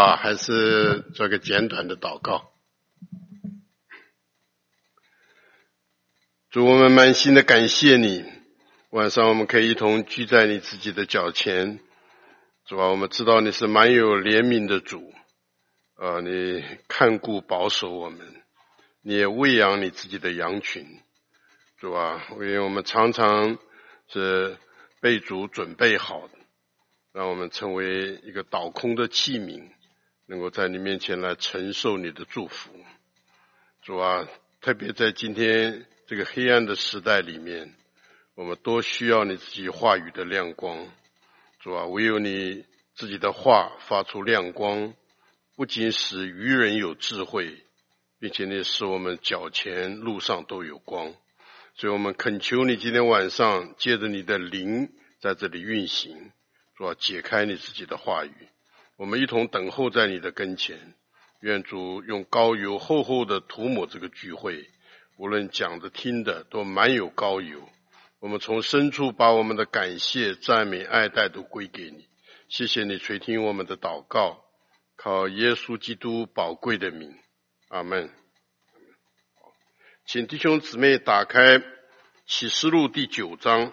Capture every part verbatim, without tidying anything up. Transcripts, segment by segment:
啊，还是做个简短的祷告。主，我们满心的感谢你，晚上我们可以一同聚在你自己的脚前。主啊，我们知道你是蛮有怜悯的主，呃，你看顾保守我们，你也喂养你自己的羊群。主啊，因为我们常常是被主准备好的，让我们成为一个倒空的器皿，能够在你面前来承受你的祝福。主啊，特别在今天这个黑暗的时代里面，我们多需要你自己话语的亮光。主啊，唯有你自己的话发出亮光，不仅使愚人有智慧，并且你使我们脚前路上都有光。所以我们恳求你今天晚上借着你的灵在这里运行，主啊，解开你自己的话语，我们一同等候在你的跟前。愿主用膏油厚厚的涂抹这个聚会，无论讲的听的都满有膏油。我们从深处把我们的感谢、赞美、爱戴都归给你。谢谢你垂听我们的祷告，靠耶稣基督宝贵的名，阿们。请弟兄姊妹打开启示录第九章。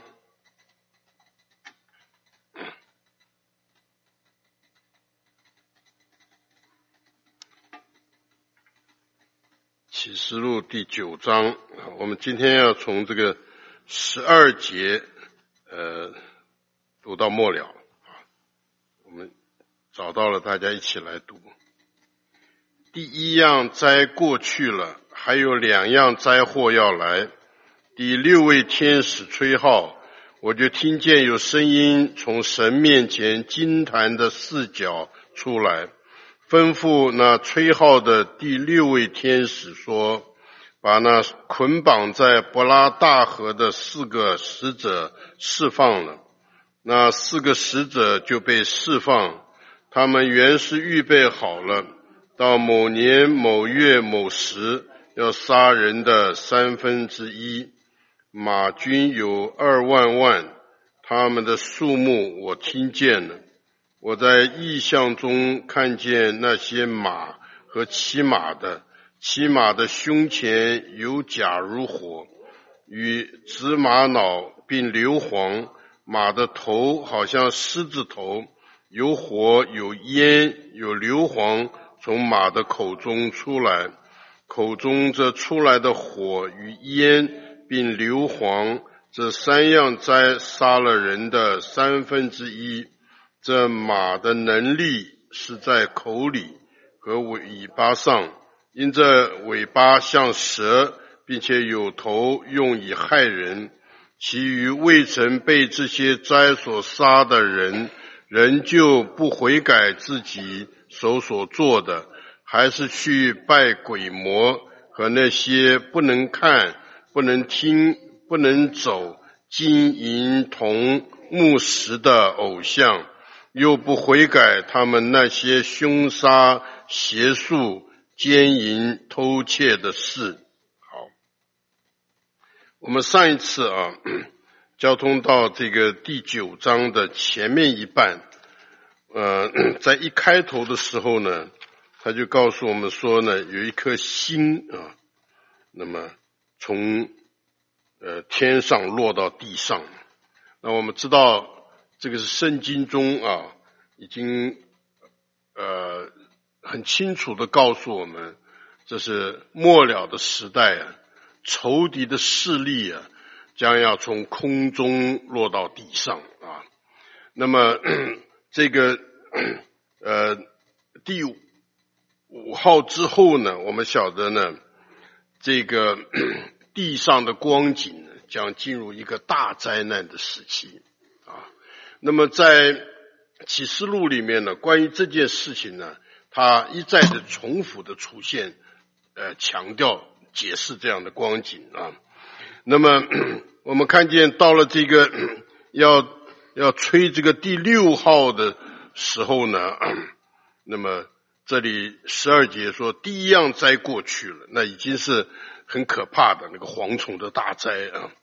启示录第九章，我们今天要从这个十二节呃读到末了。我们找到了，大家一起来读。第一样灾过去了，还有两样灾祸要来。第六位天使吹号，我就听见有声音从神面前金坛的四角出来，吩咐那吹号的第六位天使说，把那捆绑在伯拉大河的四个使者释放了。那四个使者就被释放，他们原是预备好了，到某年某月某时要杀人的三分之一。马军有二万万，他们的数目我听见了。我在异象中看见那些马和骑马的，骑马的胸前有甲如火，与紫玛瑙并硫磺，马的头好像狮子头，有火有烟有硫磺从马的口中出来，口中这出来的火与烟并硫磺，这三样灾杀了人的三分之一。这马的能力是在口里和尾巴上，因这尾巴像蛇，并且有头，用以害人。其余未曾被这些灾所杀的人，仍旧不悔改自己手所做的，还是去拜鬼魔和那些不能看、不能听、不能走、金银铜木石的偶像，又不悔改他们那些凶杀、邪术、奸淫、偷窃的事。好，我们上一次啊，交通到这个第九章的前面一半，呃，在一开头的时候呢，他就告诉我们说呢，有一颗星啊，那么从呃天上落到地上。那我们知道这个是圣经中啊，已经呃很清楚的告诉我们，这是末了的时代啊，仇敌的势力啊，将要从空中落到地上啊。那么这个呃第五号之后呢，我们晓得呢，这个地上的光景呢，将进入一个大灾难的时期啊。那么在启示录里面呢，关于这件事情呢，它一再的重复的出现，呃，强调解释这样的光景啊。那么我们看见到了这个要要吹这个第六号的时候呢，那么这里十二节说第一样灾过去了，那已经是很可怕的那个蝗虫的大灾啊。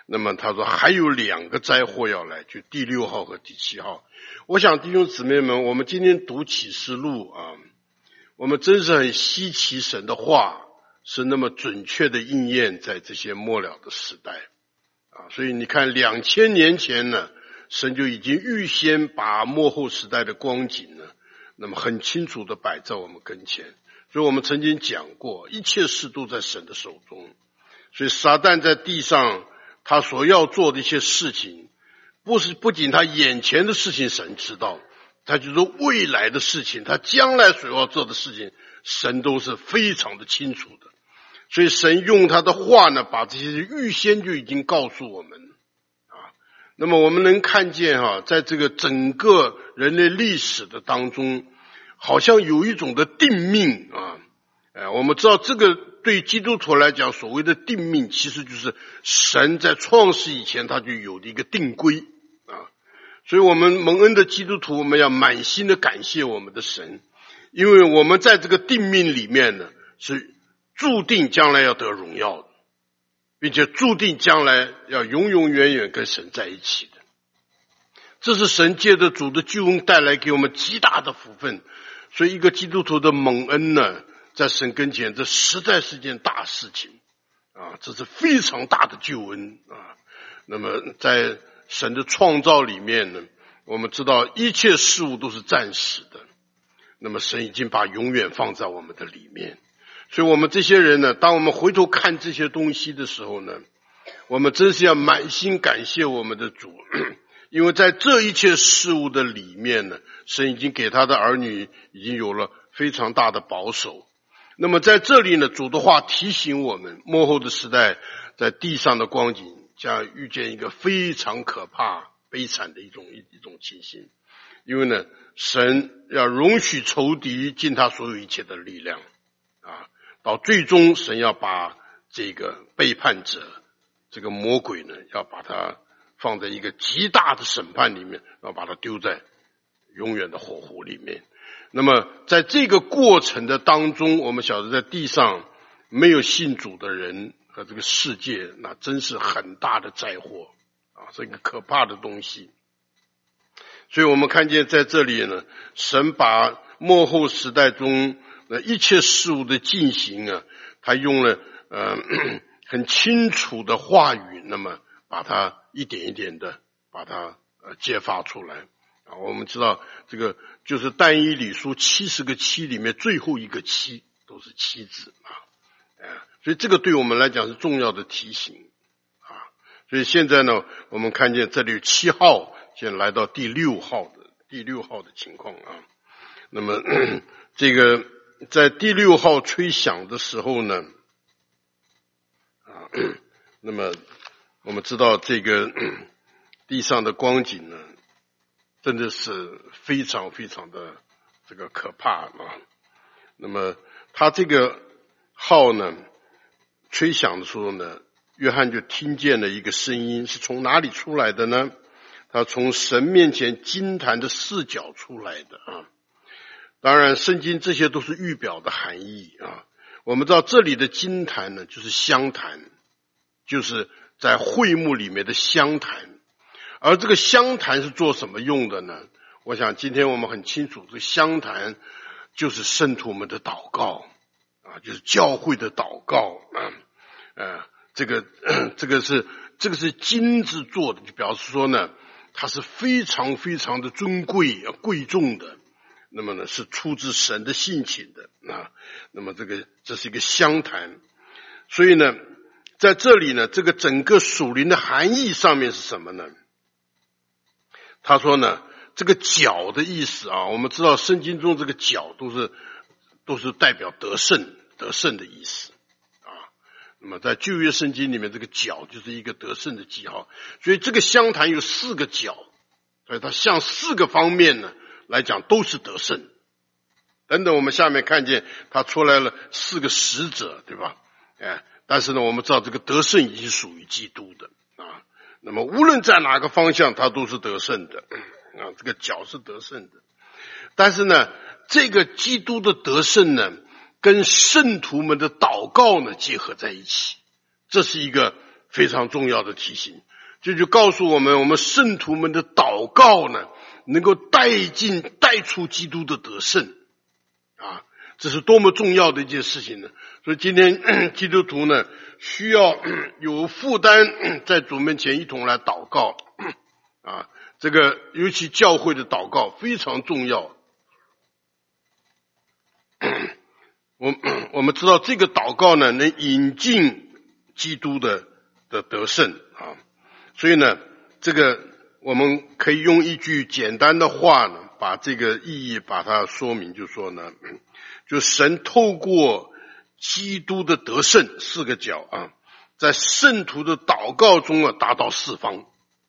那么他说还有两个灾祸要来，就第六号和第七号。我想弟兄姊妹们，我们今天读启示录啊，我们真是很稀奇，神的话是那么准确的应验在这些末了的时代啊。所以你看两千年前呢，神就已经预先把末后时代的光景呢，那么很清楚的摆在我们跟前。所以我们曾经讲过，一切事都在神的手中。所以撒旦在地上他所要做的一些事情，不是不仅他眼前的事情神知道，他就是未来的事情，他将来所要做的事情，神都是非常的清楚的。所以神用他的话呢，把这些预先就已经告诉我们啊。那么我们能看见哈、啊，在这个整个人类历史的当中，好像有一种的定命啊。哎，我们知道这个对基督徒来讲，所谓的定命，其实就是神在创世以前他就有的一个定规啊。所以我们蒙恩的基督徒，我们要满心的感谢我们的神，因为我们在这个定命里面呢，是注定将来要得荣耀的，并且注定将来要永永远远跟神在一起的。这是神借着主的救恩带来给我们极大的福分。所以一个基督徒的蒙恩呢，在神跟前，这实在是件大事情啊！这是非常大的救恩啊！那么在神的创造里面呢，我们知道一切事物都是暂时的，那么神已经把永远放在我们的里面。所以我们这些人呢，当我们回头看这些东西的时候呢，我们真是要满心感谢我们的主，因为在这一切事物的里面呢，神已经给他的儿女已经有了非常大的保守。那么在这里呢，主的话提醒我们，末后的时代在地上的光景将遇见一个非常可怕悲惨的一种一一种情形。因为呢，神要容许仇敌尽他所有一切的力量啊，到最终神要把这个背叛者，这个魔鬼呢，要把他放在一个极大的审判里面，要把他丢在永远的火湖里面。那么在这个过程的当中，我们晓得在地上没有信主的人和这个世界，那真是很大的灾祸啊，是一个可怕的东西。所以我们看见在这里呢，神把末后时代中的一切事物的进行啊，他用了呃很清楚的话语，那么把它一点一点的把它呃揭发出来啊。我们知道这个就是但以理书七十个七里面最后一个七都是七字啊，呃，所以这个对我们来讲是重要的提醒啊。所以现在呢，我们看见这里有七号，现在来到第六号的第六号的情况啊。那么这个在第六号吹响的时候呢，啊，那么我们知道这个地上的光景呢，真的是非常非常的这个可怕啊。那么他这个号呢吹响的时候呢，约翰就听见了一个声音，是从哪里出来的呢？他从神面前金坛的四角出来的啊。当然圣经这些都是预表的含义啊。我们知道这里的金坛呢，就是香坛，就是在会幕里面的香坛。而这个香坛是做什么用的呢？我想今天我们很清楚，这个香坛就是圣徒们的祷告啊，就是教会的祷告啊。呃，这个这个是这个是金子做的，就表示说呢，它是非常非常的尊贵啊贵重的。那么呢，是出自神的性情的啊。那么这个这是一个香坛，所以呢，在这里呢，这个整个属灵的含义上面是什么呢？他说呢，这个角的意思啊，我们知道圣经中这个角都是都是代表得胜得胜的意思啊。那么在旧约圣经里面，这个角就是一个得胜的记号，所以这个香坛有四个角，所以它向四个方面呢来讲都是得胜。等等，我们下面看见它出来了四个使者，对吧？哎，但是呢，我们知道这个得胜已经属于基督的啊。那么无论在哪个方向，它都是得胜的啊。这个角是得胜的，但是呢，这个基督的得胜呢，跟圣徒们的祷告呢结合在一起，这是一个非常重要的提醒，这就告诉我们，我们圣徒们的祷告呢，能够带进带出基督的得胜啊，这是多么重要的一件事情呢。所以今天基督徒呢，需要有负担在主面前一同来祷告啊，这个尤其教会的祷告非常重要。我我们知道这个祷告呢，能引进基督的的得胜啊，所以呢，这个我们可以用一句简单的话呢，把这个意义把它说明，就说呢，就神透过基督的得胜四个角啊，在圣徒的祷告中啊达到四方，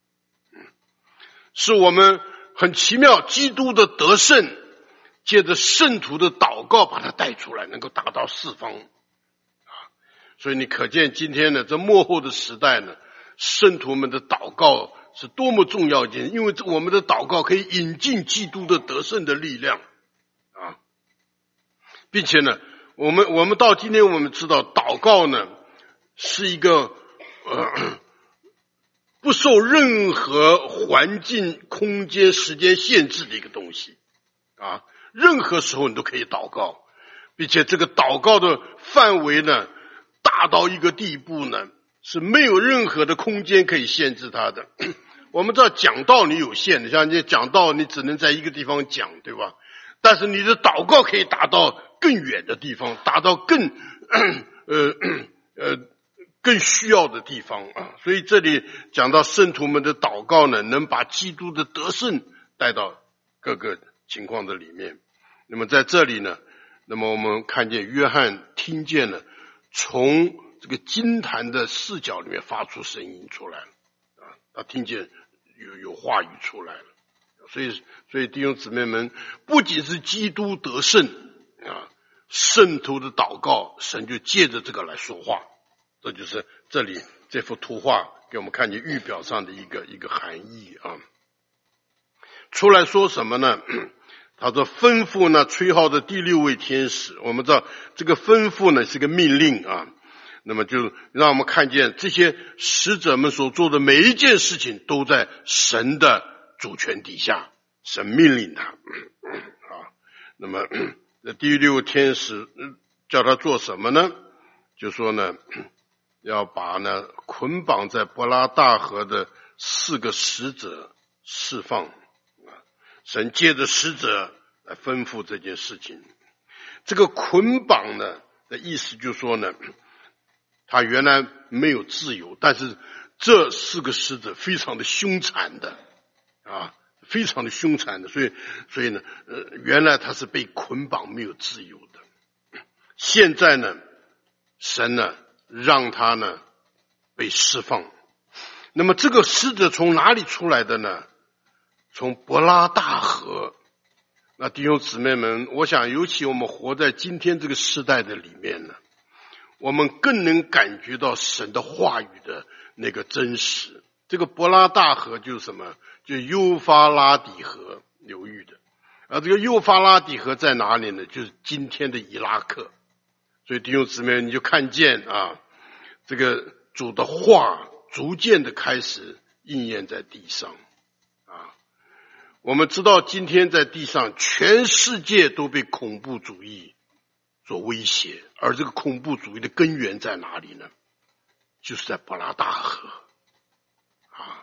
是我们很奇妙，基督的得胜借着圣徒的祷告把它带出来，能够达到四方啊。所以你可见今天呢，这末后的时代呢，圣徒们的祷告是多么重要一件，因为我们的祷告可以引进基督的得胜的力量啊，并且呢，我们我们到今天我们知道，祷告呢是一个呃不受任何环境、空间、时间限制的一个东西啊。任何时候你都可以祷告，并且这个祷告的范围呢，大到一个地步呢，是没有任何的空间可以限制它的。我们知道讲道你有限的，像你讲道你只能在一个地方讲，对吧？但是你的祷告可以达到更远的地方，达到更呃呃更需要的地方啊。所以这里讲到圣徒们的祷告呢，能把基督的得胜带到各个情况的里面。那么在这里呢，那么我们看见约翰听见了从这个金坛的视角里面发出声音出来了啊，他听见有有话语出来了。所以所以弟兄姊妹们，不仅是基督得胜啊，圣徒的祷告神就借着这个来说话，这就是这里这幅图画给我们看见预表上的一个一个含义啊。出来说什么呢？他说吩咐呢吹号的第六位天使，我们知道这个吩咐呢是个命令啊，那么就让我们看见这些使者们所做的每一件事情都在神的主权底下，神命令他啊。那么这第六天使叫他做什么呢？就说呢，要把呢捆绑在伯拉大河的四个使者释放。神借着使者来吩咐这件事情。这个捆绑呢的意思就是说呢，他原来没有自由，但是这四个使者非常的凶残的啊，非常的凶残的，所以所以呢，呃，原来他是被捆绑没有自由的。现在呢，神呢让他呢被释放。那么这个使者从哪里出来的呢？从伯拉大河。那弟兄姊妹们，我想尤其我们活在今天这个时代的里面呢，我们更能感觉到神的话语的那个真实。这个伯拉大河就是什么？就是幼发拉底河流域的。而这个幼发拉底河在哪里呢？就是今天的伊拉克。所以弟兄姊妹，你就看见啊，这个主的话逐渐的开始应验在地上。我们知道今天在地上全世界都被恐怖主义所威胁，而这个恐怖主义的根源在哪里呢？就是在伯拉大河啊。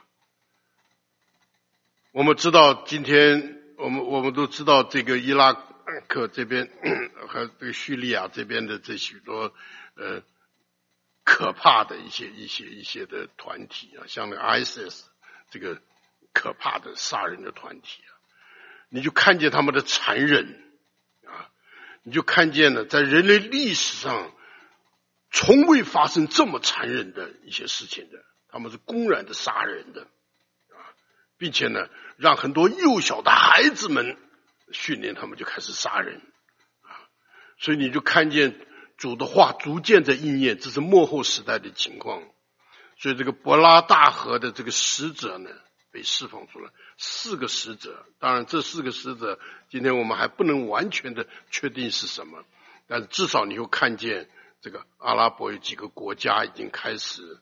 我们知道今天我们我们都知道这个伊拉克这边和这个叙利亚这边的这许多呃可怕的一些一些一些的团体啊，像那个 I S I S 这个可怕的杀人的团体啊，你就看见他们的残忍啊，你就看见了在人类历史上从未发生这么残忍的一些事情的，他们是公然的杀人的啊，并且呢，让很多幼小的孩子们训练他们就开始杀人啊，所以你就看见主的话逐渐在应验，这是末后时代的情况。所以这个伯拉大河的这个使者呢被释放出来，四个使者，当然这四个使者今天我们还不能完全的确定是什么，但是至少你会看见这个阿拉伯有几个国家已经开始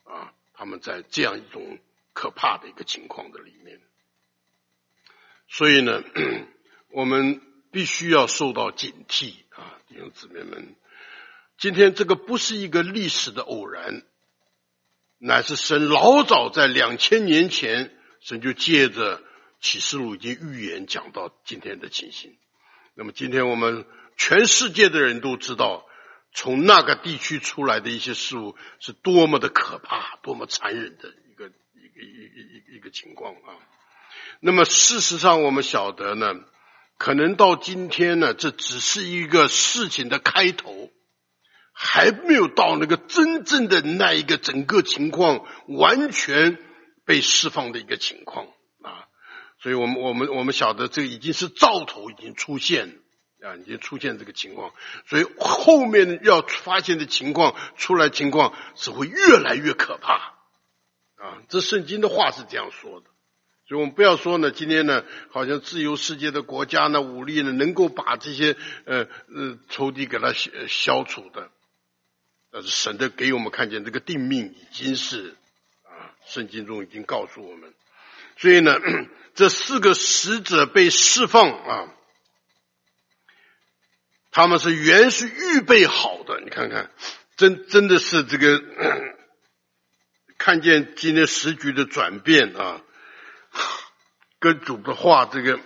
啊，他们在这样一种可怕的一个情况的里面。所以呢，我们必须要受到警惕啊，弟兄姊妹们，今天这个不是一个历史的偶然，乃是神老早在两千年前，神就借着启示录已经预言讲到今天的情形。那么今天我们全世界的人都知道，从那个地区出来的一些事物是多么的可怕，多么残忍的一个一个一个一个一个情况啊。那么事实上我们晓得呢，可能到今天呢，这只是一个事情的开头，还没有到那个真正的那一个整个情况完全被释放的一个情况啊。所以我们我们我们晓得这个已经是兆头已经出现啊，已经出现这个情况，所以后面要发现的情况出来情况是会越来越可怕啊。这圣经的话是这样说的。所以我们不要说呢，今天呢，好像自由世界的国家呢，武力呢，能够把这些呃呃仇敌给它消除的。但是神的给我们看见这个定命已经是啊，圣经中已经告诉我们。所以呢，这四个使者被释放啊，他们是原是预备好的。你看看，真真的是这个看见今天时局的转变啊。跟主的话这个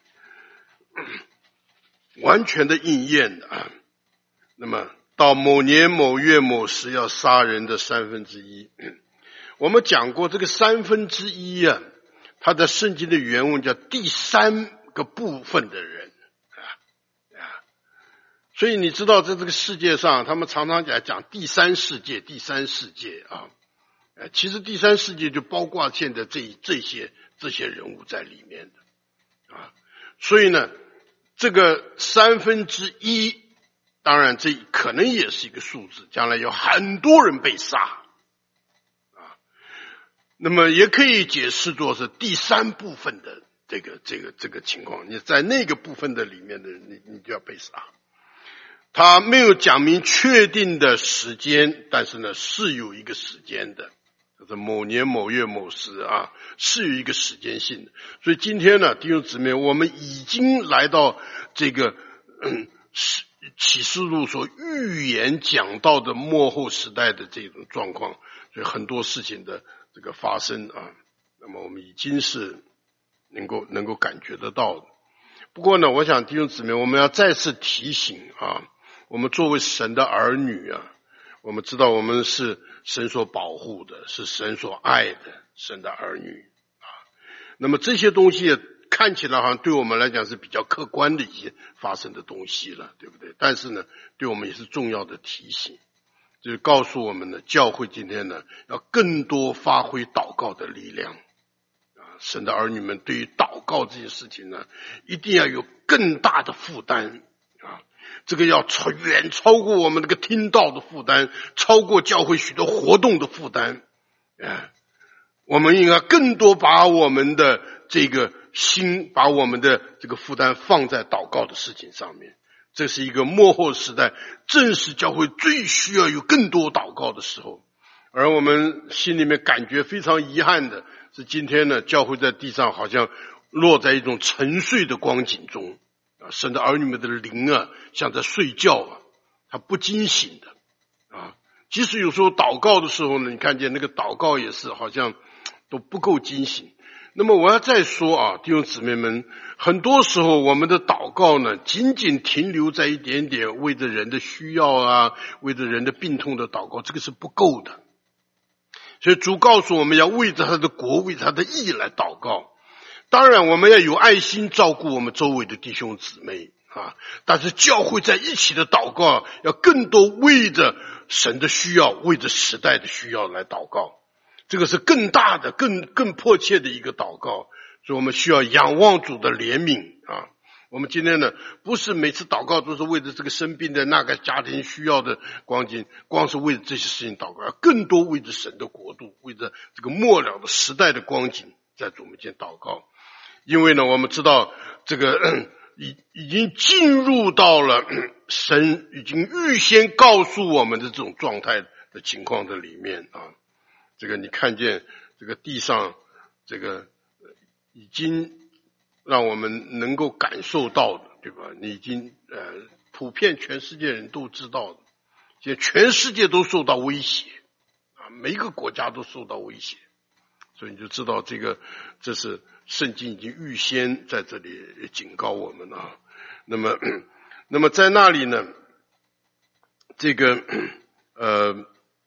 完全的应验啊。那么到某年某月某时要杀人的三分之一，我们讲过这个三分之一啊，它的圣经的原文叫第三个部分的人啊啊。所以你知道在这个世界上，他们常常讲讲第三世界，第三世界啊。呃，其实第三世界就包括现在这这些这些人物在里面的啊，所以呢，这个三分之一，当然这可能也是一个数字，将来有很多人被杀啊，那么也可以解释作是第三部分的这个这个这个情况，你在那个部分的里面的人，你你就要被杀。他没有讲明确定的时间，但是呢，是有一个时间的。就是某年某月某时啊，是有一个时间性的。所以今天呢，弟兄姊妹，我们已经来到这个嗯启示录所预言讲到的末后时代的这种状况，所以很多事情的这个发生啊，那么我们已经是能够能够感觉得到的。不过呢，我想弟兄姊妹，我们要再次提醒啊，我们作为神的儿女啊，我们知道我们是神所保护的，是神所爱的神的儿女啊。那么这些东西看起来好像对我们来讲是比较客观的一些发生的东西了，对不对？但是呢，对我们也是重要的提醒，就是告诉我们呢，教会今天呢要更多发挥祷告的力量啊。神的儿女们对于祷告这件事情呢，一定要有更大的负担啊。这个要超远超过我们这个听道的负担，超过教会许多活动的负担。啊，我们应该更多把我们的这个心，把我们的这个负担放在祷告的事情上面。这是一个末后时代，正是教会最需要有更多祷告的时候。而我们心里面感觉非常遗憾的是，今天呢，教会在地上好像落在一种沉睡的光景中。神的儿女们的灵啊，像在睡觉啊，他不惊醒的啊。即使有时候祷告的时候呢，你看见那个祷告也是好像都不够惊醒。那么我要再说啊，弟兄姊妹们，很多时候我们的祷告呢，仅仅停留在一点点为着人的需要啊，为着人的病痛的祷告，这个是不够的。所以主告诉我们要为着他的国，为着他的义来祷告。当然我们要有爱心照顾我们周围的弟兄姊妹啊，但是教会在一起的祷告要更多为着神的需要，为着时代的需要来祷告，这个是更大的更更迫切的一个祷告。所以我们需要仰望主的怜悯啊。我们今天呢，不是每次祷告都是为着这个生病的那个家庭需要的光景，光是为着这些事情祷告，要更多为着神的国度，为着这个末了的时代的光景在主面前祷告。因为呢，我们知道这个已已经进入到了神已经预先告诉我们的这种状态的情况的里面啊。 这个你看见这个地上这个已经让我们能够感受到的，对吧？你已经呃普遍全世界人都知道的，现在全世界都受到威胁啊，每一个国家都受到威胁，所以你就知道这个这是圣经已经预先在这里警告我们啊。那么那么在那里呢，这个呃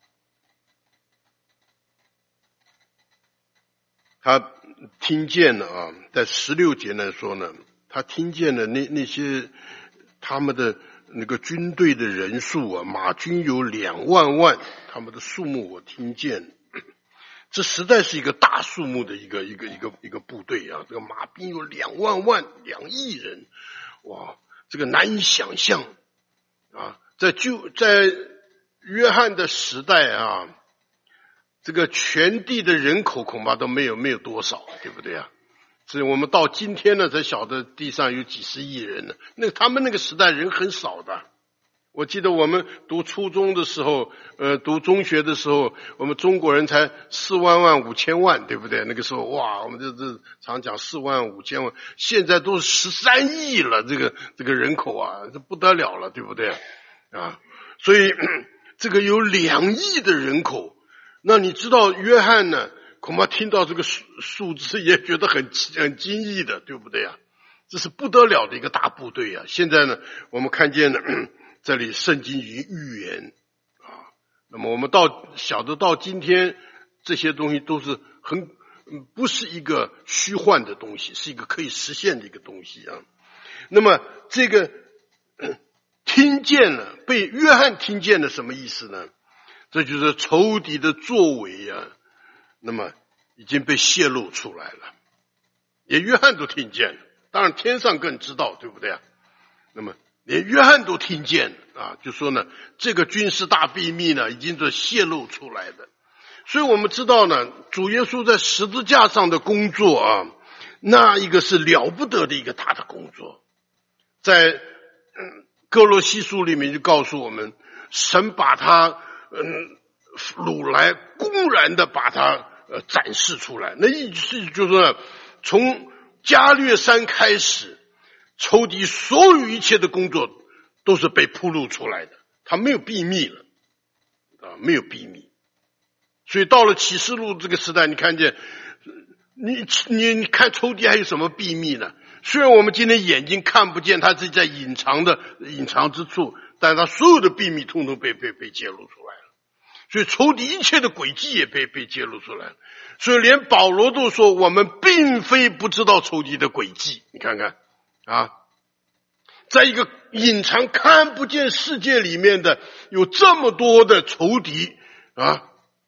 他听见了啊，在十六节来说呢，他听见了那那些他们的那个军队的人数啊，马军有两万万，他们的数目我听见，这实在是一个大数目的一个一个一个一个部队啊，这个马兵有两万万，两亿人，哇，这个难以想象啊，在就在约翰的时代啊，这个全地的人口恐怕都没有没有多少，对不对啊？所以我们到今天呢才晓得地上有几十亿人呢，那他们那个时代人很少的。我记得我们读初中的时候，呃，读中学的时候，我们中国人才四万万五千万，对不对？那个时候哇，我们这这常讲四万五千万，现在都是十三亿了，这个这个人口啊，这不得了了，对不对啊？所以这个有两亿的人口，那你知道约翰呢？恐怕听到这个数数字也觉得很很惊异的，对不对啊？这是不得了的一个大部队啊！现在呢，我们看见了这里圣经已经预言啊，那么我们到晓得到今天这些东西都是很不是一个虚幻的东西，是一个可以实现的一个东西啊。那么这个听见了，被约翰听见了什么意思呢？这就是仇敌的作为啊，那么已经被泄露出来了，连约翰都听见了，当然天上更知道，对不对啊？那么连约翰都听见了啊，就说呢，这个军事大秘密呢，已经是泄露出来的。所以我们知道呢，主耶稣在十字架上的工作啊，那一个是了不得的一个大的工作。在嗯哥罗西书里面就告诉我们，神把他嗯掳来，公然的把他呃展示出来。那意思就是说，从加略山开始，仇敌所有一切的工作都是被铺露出来的，他没有秘密了啊，没有秘密。所以到了启示录这个时代，你看见你你你看仇敌还有什么秘密呢？虽然我们今天眼睛看不见，他是在隐藏的隐藏之处，但他所有的秘密通通被被被揭露出来了。所以仇敌一切的诡计也被被揭露出来了。所以连保罗都说，我们并非不知道仇敌的诡计。你看看啊，在一个隐藏看不见世界里面的有这么多的仇敌啊，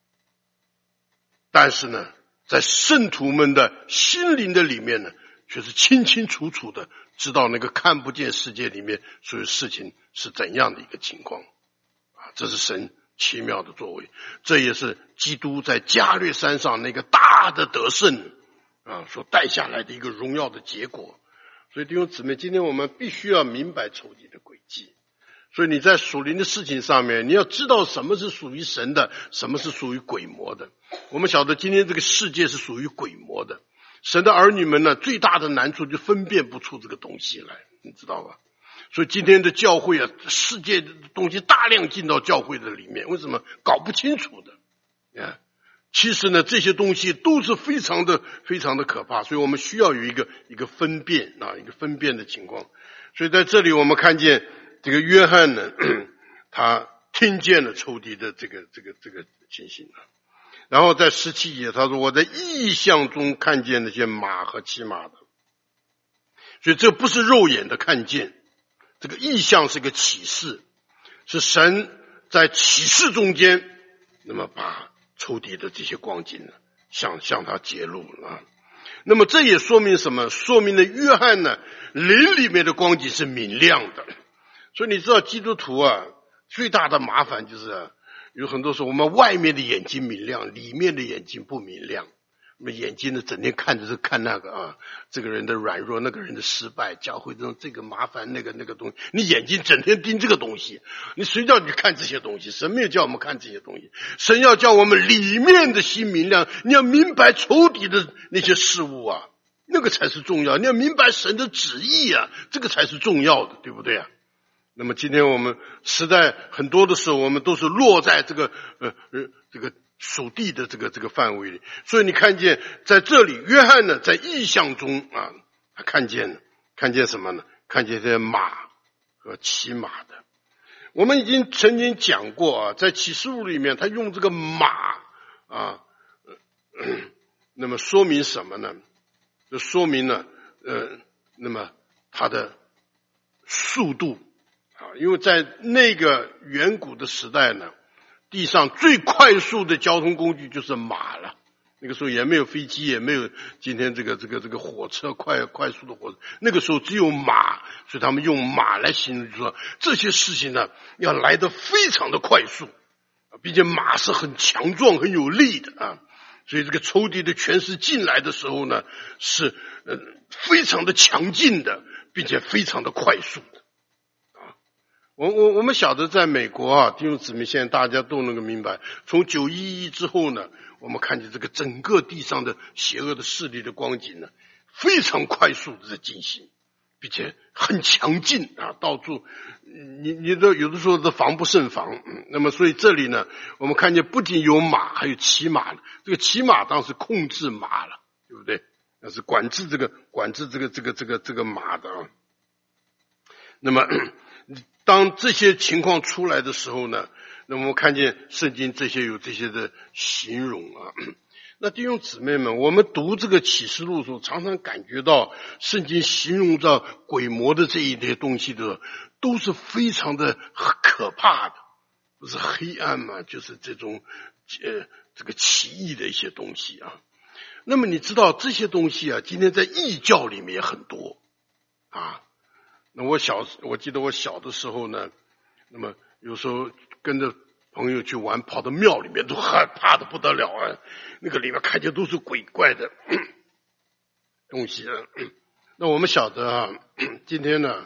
但是呢，在圣徒们的心灵的里面呢，却是清清楚楚的知道那个看不见世界里面所有事情是怎样的一个情况啊！这是神奇妙的作为，这也是基督在加略山上那个大的得胜啊所带下来的一个荣耀的结果。所以弟兄姊妹，今天我们必须要明白仇敌的诡计。所以你在属灵的事情上面，你要知道什么是属于神的，什么是属于鬼魔的。我们晓得今天这个世界是属于鬼魔的，神的儿女们呢，最大的难处就分辨不出这个东西来，你知道吧？所以今天的教会啊，世界的东西大量进到教会的里面，为什么？搞不清楚的啊。其实呢，这些东西都是非常的非常的可怕，所以我们需要有一个一个分辨啊，一个分辨的情况。所以在这里我们看见这个约翰呢，他听见了仇敌的这个这个这个情形啊。然后在十七节他说，我在异象中看见那些马和骑马的。所以这不是肉眼的看见，这个异象是个启示，是神在启示中间那么把仇敌的这些光景呢向向他揭露了。那么这也说明什么？说明了约翰呢灵里面的光景是明亮的。所以你知道基督徒啊最大的麻烦就是、啊、有很多时候我们外面的眼睛明亮，里面的眼睛不明亮。 那么眼睛呢，整天看着这看那个啊，这个人的软弱，那个人的失败，教会中这个麻烦，那个那个东西，你眼睛整天盯这个东西，你谁叫你看这些东西？神没有叫我们看这些东西，神要叫我们里面的心明亮，你要明白仇敌的那些事物啊，那个才是重要。你要明白神的旨意啊，这个才是重要的，对不对啊？那么今天我们时代很多的时候，我们都是落在这个呃呃这个属地的这个这个范围里，所以你看见在这里，约翰呢在异象中啊，他看见了，看见什么呢？看见这些马和骑马的。我们已经曾经讲过啊，在启示录里面，他用这个马啊，呃、那么说明什么呢？就说明了呃，那么它的速度啊，因为在那个远古的时代呢，地上最快速的交通工具就是马了。那个时候也没有飞机，也没有今天这个这个这个火车，快快速的火车。那个时候只有马，所以他们用马来形容，就说这些事情呢要来得非常的快速，并且马是很强壮、很有力的啊。所以这个仇敌的权势进来的时候呢，是呃非常的强劲的，并且非常的快速的。我我我们晓得，在美国啊，弟兄姊妹，现在大家都能够明白，从九一一之后呢，我们看见这个整个地上的邪恶的势力的光景呢，非常快速的在进行，并且很强劲啊，到处你你的有的时候都防不胜防。嗯，那么所以这里呢，我们看见不仅有马，还有骑马的。这个骑马当时控制马了，对不对？那是管制这个管制这个这个这个这个马的啊。那么当这些情况出来的时候呢，那么我们看见圣经这些有这些的形容啊。那弟兄姊妹们，我们读这个启示录的时候，常常感觉到圣经形容着鬼魔的这一类东西的，都是非常的可怕的，不是黑暗嘛，就是这种呃这个奇异的一些东西啊。那么你知道这些东西啊，今天在异教里面也很多啊。那我小，我记得我小的时候呢，那么有时候跟着朋友去玩，跑到庙里面都害怕的不得了啊！那个里面看见都是鬼怪的东西啊。那我们晓得啊，今天呢，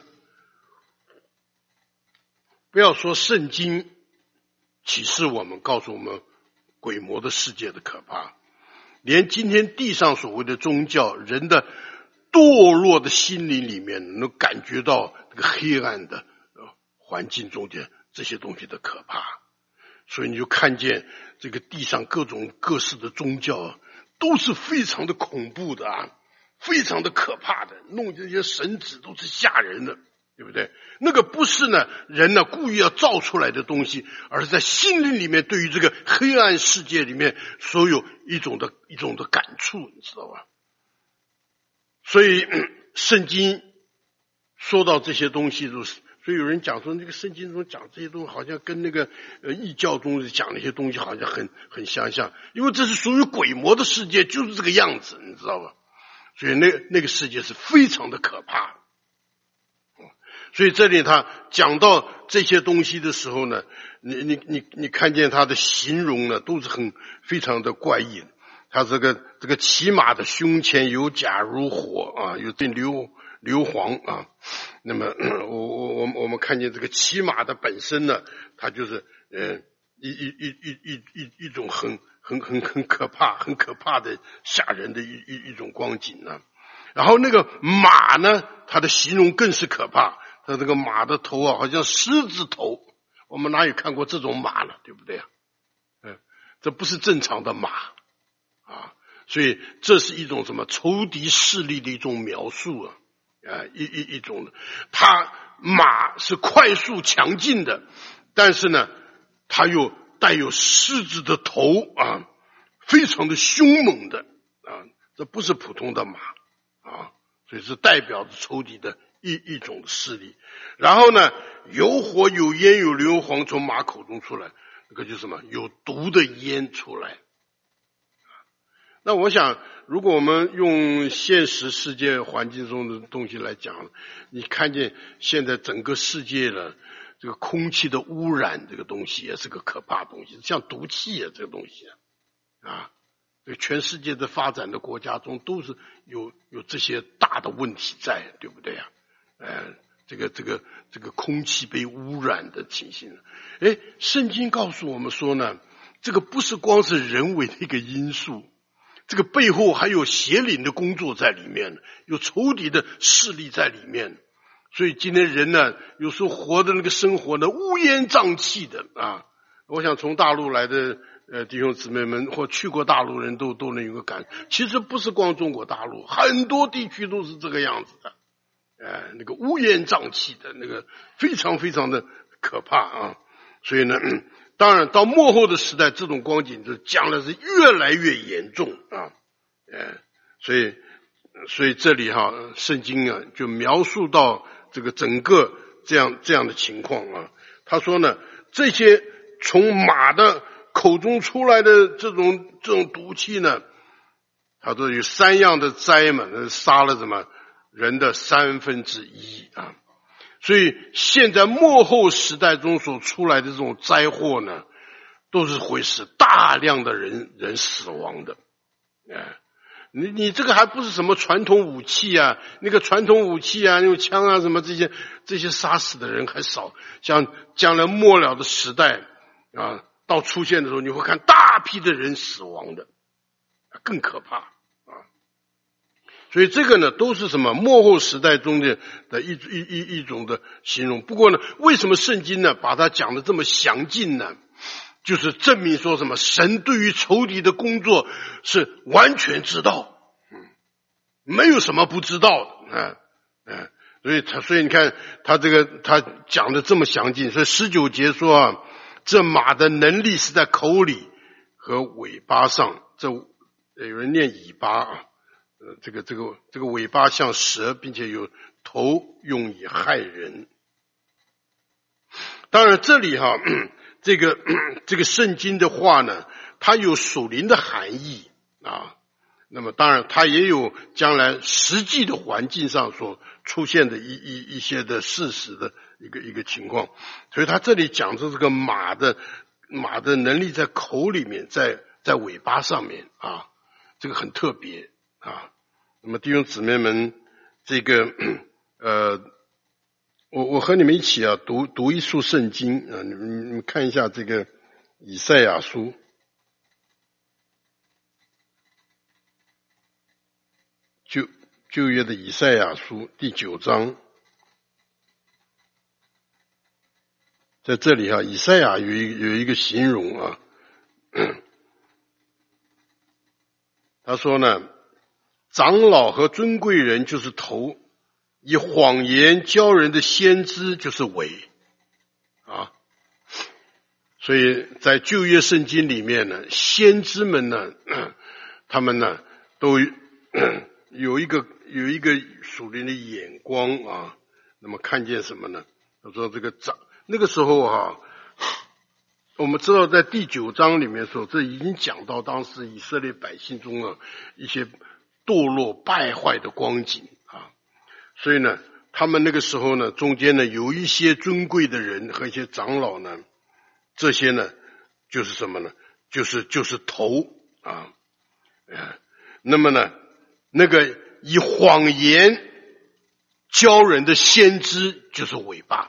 不要说圣经启示我们，告诉我们鬼魔的世界的可怕，连今天地上所谓的宗教，人的堕落的心灵里面能感觉到这个黑暗的环境中间这些东西的可怕，所以你就看见这个地上各种各式的宗教都是非常的恐怖的啊，非常的可怕的，弄这些神祇都是吓人的，对不对？那个不是呢人呢故意要造出来的东西，而是在心灵里面对于这个黑暗世界里面所有一种的一种的感触，你知道吧？所以圣经说到这些东西，就是所以有人讲说，那个圣经中讲这些东西，好像跟那个呃异教中讲那些东西好像很很相像，因为这是属于鬼魔的世界，就是这个样子，你知道吧？所以那那个世界是非常的可怕的。所以这里他讲到这些东西的时候呢，你你你你看见他的形容呢，都是很非常的怪异的。他这个这个骑马的胸前有甲如火啊，有这硫硫磺啊。那么我我我们我们看见这个骑马的本身呢，它就是呃一一一一一一一种很很很很可怕、很可怕的吓人的一一一种光景呢。然后那个马呢，它的形容更是可怕，它这个马的头啊，好像狮子头，我们哪有看过这种马呢？对不对啊？嗯，这不是正常的马。啊，所以这是一种什么仇敌势力的一种描述啊，啊，一一一种的，它马是快速强劲的，但是呢，它又带有狮子的头啊，非常的凶猛的啊，这不是普通的马啊，所以是代表着仇敌的一一种势力。然后呢，有火有烟有硫磺从马口中出来，那个就是什么？有毒的烟出来。那我想，如果我们用现实世界环境中的东西来讲，你看见现在整个世界的这个空气的污染，这个东西也是个可怕的东西，像毒气啊，这个东西啊， 对全世界的发展的国家中都是有有这些大的问题在，对不对啊？呃，这个这个这个空气被污染的情形，哎，圣经告诉我们说呢，这个不是光是人为的一个因素，这个背后还有邪灵的工作在里面，有仇敌的势力在里面。所以今天人呢，有时候活的那个生活呢，乌烟瘴气的啊。我想从大陆来的呃弟兄姊妹们，或去过大陆人都都能有个感觉，其实不是光中国大陆，很多地区都是这个样子的，呃，那个乌烟瘴气的那个，非常非常的可怕啊。所以呢，当然到末后的时代，这种光景就将来是越来越严重啊，呃，所以所以这里哈，圣经啊就描述到这个整个这样这样的情况啊。他说呢，这些从马的口中出来的这种这种毒气呢，他说有三样的灾嘛，杀了什么人的三分之一啊。所以现在末后时代中所出来的这种灾祸呢，都是会使大量的人人死亡的。哎，你你这个还不是什么传统武器啊，那个传统武器啊，用枪啊什么这些这些杀死的人还少，像将来末了的时代啊，到出现的时候，你会看大批的人死亡的，更可怕啊！所以这个呢，都是什么末后时代中的的一一一一种的形容。不过呢，为什么圣经呢把它讲的这么详尽呢？就是证明说什么，神对于仇敌的工作是完全知道，嗯，没有什么不知道的啊，嗯，所以他所以你看他这个他讲的这么详尽，所以十九节说啊，这马的能力是在口里和尾巴上，这有人念尾巴啊，呃，这个这个这个尾巴像蛇，并且有头用以害人。当然这里哈，这个这个圣经的话呢，它有属灵的含义啊。那么当然它也有将来实际的环境上所出现的一一一些的事实的一个一个情况。所以他这里讲的这个马的马的能力在口里面，在在尾巴上面啊，这个很特别啊。那么弟兄姊妹们，这个呃我我和你们一起啊读读一书圣经啊，你们你们看一下这个以赛亚书。旧旧约的以赛亚书第九章，在这里啊，以赛亚有一有一个形容啊，他说呢，长老和尊贵人就是头，以谎言教人的先知就是尾啊。所以在旧约圣经里面呢，先知们呢，他们呢都有一个有一个属灵的眼光啊，那么看见什么呢？他说这个长那个时候啊，我们知道在第九章里面说，这已经讲到当时以色列百姓中啊一些堕落败坏的光景啊，所以呢，他们那个时候呢，中间呢有一些尊贵的人和一些长老呢，这些呢就是什么呢？就是就是头啊，呃，那么呢？那个以谎言教人的先知就是尾巴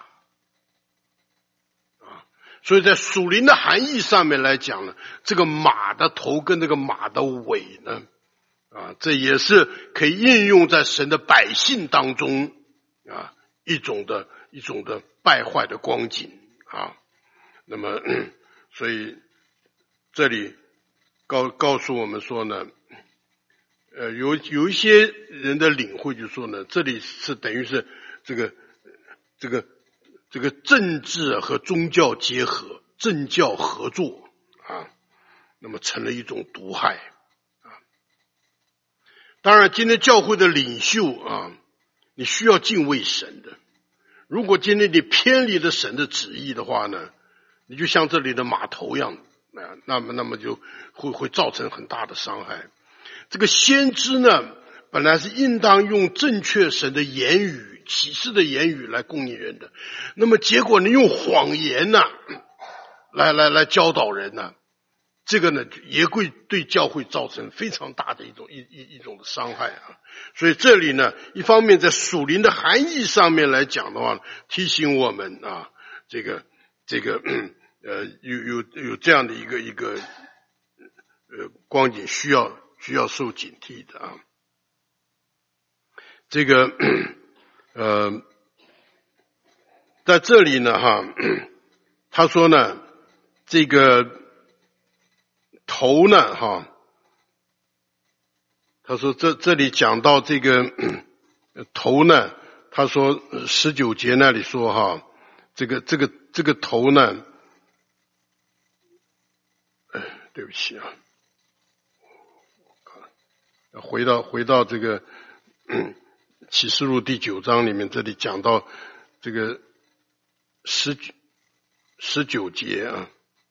啊，所以在属灵的含义上面来讲呢，这个马的头跟这个马的尾呢，啊，这也是可以应用在神的百姓当中啊一种的一种的败坏的光景啊。那么，所以这里告告诉我们说呢。呃，有有一些人的领会就说呢，这里是等于是这个这个这个政治和宗教结合，政教合作啊，那么成了一种毒害啊。当然，今天教会的领袖啊，你需要敬畏神的。如果今天你偏离了神的旨意的话呢，你就像这里的码头一样啊，那么那么就会会造成很大的伤害。这个先知呢，本来是应当用正确神的言语、启示的言语来供应人的，那么结果呢，用谎言呢、啊，来来来教导人呢、啊， 这个呢也会对教会造成非常大的一种一一一种的伤害啊。所以这里呢，一方面在属灵的含义上面来讲的话，提醒我们啊，这个这个呃有有有这样的一个一个呃光景需要需要受警惕的啊。这个呃在这里呢哈，他说呢，这个头呢哈，他说这这里讲到这个头呢，他说十九节那里说哈，这个这个这个头呢，哎，对不起啊，回到回到这个启示录第九章里面，这里讲到这个十十九节啊。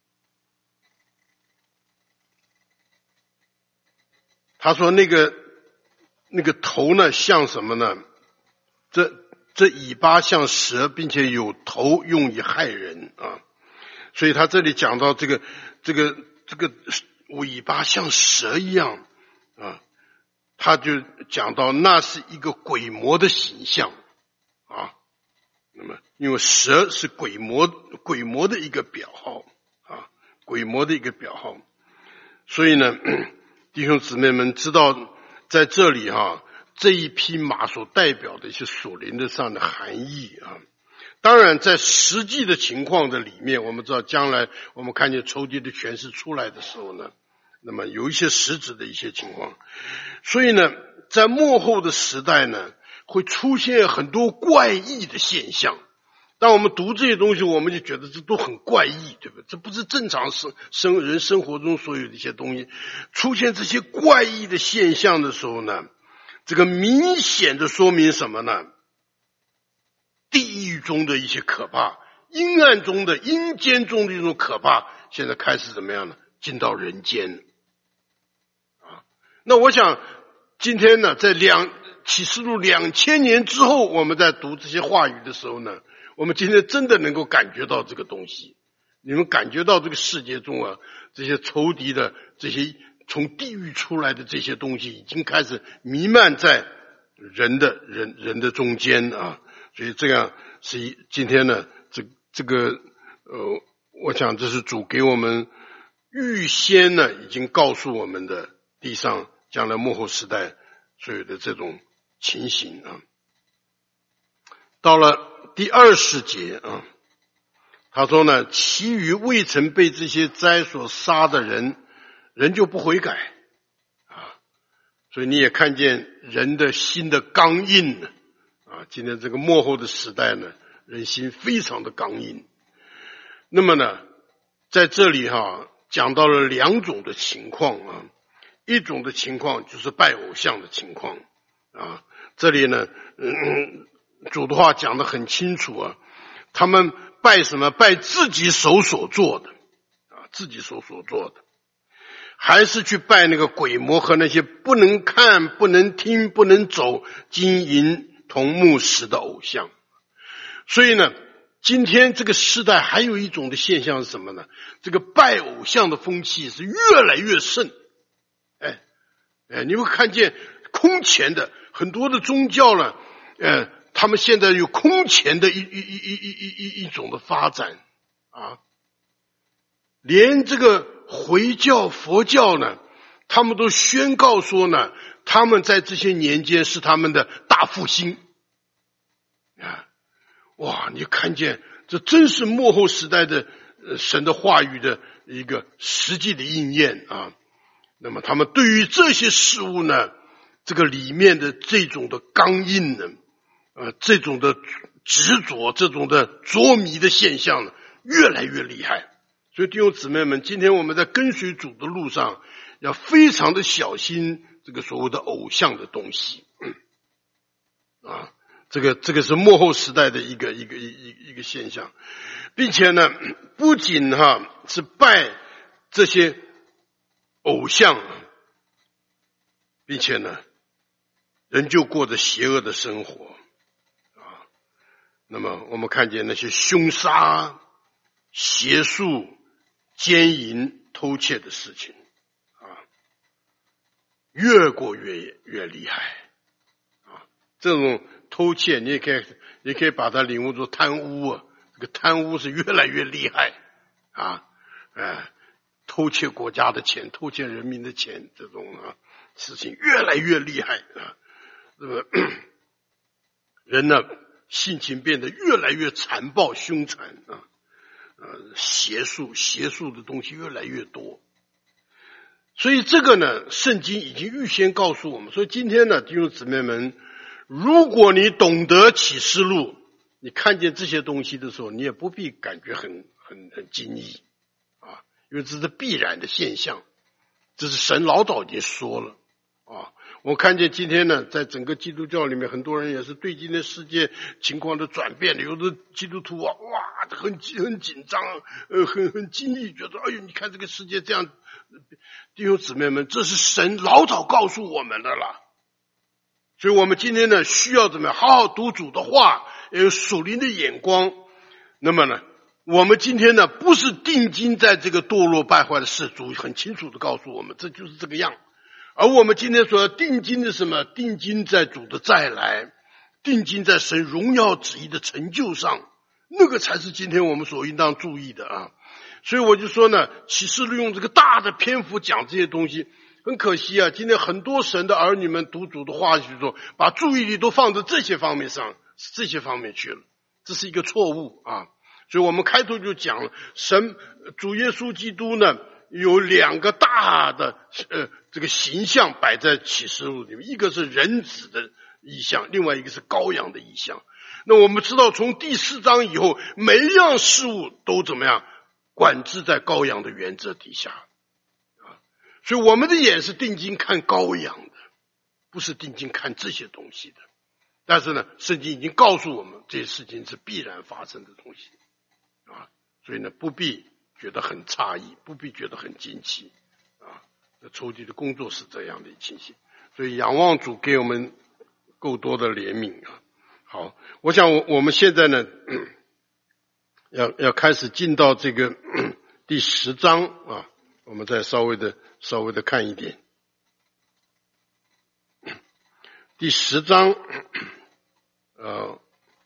他说那个那个头呢像什么呢？这这尾巴像蛇，并且有头用以害人啊。所以他这里讲到这个这个这个尾巴像蛇一样啊，他就讲到那是一个鬼魔的形象啊。那么因为蛇是鬼魔鬼魔的一个表号啊，鬼魔的一个表号，所以呢。弟兄姊妹们知道在这里哈、啊，这一匹马所代表的一些属灵的上的含义啊。当然在实际的情况的里面，我们知道将来我们看见仇敌的权势出来的时候呢，那么有一些实质的一些情况。所以呢，在末后的时代呢，会出现很多怪异的现象。当我们读这些东西，我们就觉得这都很怪异，对不对？这不是正常生生人生活中所有的一些东西。出现这些怪异的现象的时候呢，这个明显的说明什么呢？地狱中的一些可怕，阴暗中的阴间中的一种可怕，现在开始怎么样呢？进到人间啊。那我想今天呢，在两启示录两千年之后，我们在读这些话语的时候呢，我们今天真的能够感觉到这个东西，你们感觉到这个世界中啊，这些仇敌的这些从地狱出来的这些东西，已经开始弥漫在人的人人的中间啊。所以这样是今天呢，这这个呃，我想这是主给我们预先呢已经告诉我们的地上将来末后时代所有的这种情形啊。到了第二十节啊，他说呢，其余未曾被这些灾所杀的人，人就不悔改啊。所以你也看见人的心的刚硬呢啊。今天这个末后的时代呢，人心非常的刚硬。那么呢，在这里哈、啊、讲到了两种的情况啊，一种的情况就是拜偶像的情况啊。这里呢，嗯。主的话讲得很清楚啊，他们拜什么？拜自己手所做的啊，自己手所做的，还是去拜那个鬼魔和那些不能看、不能听、不能走、金银铜木石的偶像。所以呢，今天这个时代还有一种的现象是什么呢？这个拜偶像的风气是越来越盛。哎哎，你会看见空前的很多的宗教呢，呃。他们现在有空前的一一一一一一一种的发展啊，连这个回教、佛教呢，他们都宣告说呢，他们在这些年间是他们的大复兴啊！哇，你看见这真是末后时代的神的话语的一个实际的应验啊！那么他们对于这些事物呢，这个里面的这种的刚硬呢，呃，这种的执着，这种的着迷的现象呢，越来越厉害。所以弟兄姊妹们，今天我们在跟随主的路上，要非常的小心这个所谓的偶像的东西，嗯、啊，这个这个是末后时代的一个一个一一个现象，并且呢，不仅哈是拜这些偶像，并且呢，人就过着邪恶的生活。那么我们看见那些凶杀、邪术、奸淫、 偷窃的事情啊，越过越越厉害啊！这种偷窃，你也可以，你可以把它领悟作贪污啊。这个贪污是越来越厉害啊！呃，偷窃国家的钱，偷窃人民的钱，这种啊事情越来越厉害啊！这个人呢，性情变得越来越残暴凶残啊！呃，邪术，邪术的东西越来越多。所以这个呢，圣经已经预先告诉我们。所以今天呢，弟兄姊妹们，如果你懂得启示录，你看见这些东西的时候，你也不必感觉很很很惊异啊，因为这是必然的现象，这是神老早已经说了啊。我看见今天呢，在整个基督教里面，很多人也是对今天世界情况的转变，有的基督徒啊，哇，很很紧张，呃，很很惊异，觉得哎呦，你看这个世界这样。弟兄姊妹们，这是神老早告诉我们的了。所以我们今天呢，需要怎么样？好好读主的话，要有属灵的眼光。那么呢，我们今天呢，不是定睛在这个堕落败坏的世俗，很清楚的告诉我们，这就是这个样。而我们今天所要定睛的什么？定睛在主的再来，定睛在神荣耀旨意的成就上，那个才是今天我们所应当注意的啊。所以我就说呢，启示录用这个大的篇幅讲这些东西，很可惜啊，今天很多神的儿女们读主的话去说，把注意力都放在这些方面上，这些方面去了，这是一个错误啊。所以我们开头就讲了，神主耶稣基督呢，有两个大的呃这个形象摆在启示录里面，一个是人子的意象，另外一个是羔羊的意象。那我们知道，从第四章以后，每一样事物都怎么样？管制在羔羊的原则底下啊，所以我们的眼是定睛看羔羊的，不是定睛看这些东西的。但是呢，圣经已经告诉我们，这些事情是必然发生的东西啊，所以呢，不必觉得很诧异，不必觉得很惊奇啊。抽屉的工作是这样的情形，所以仰望主给我们够多的怜悯啊。好，我想我我们现在呢。要要开始进到这个第十章啊，我们再稍微的稍微的看一点。第十章，呃，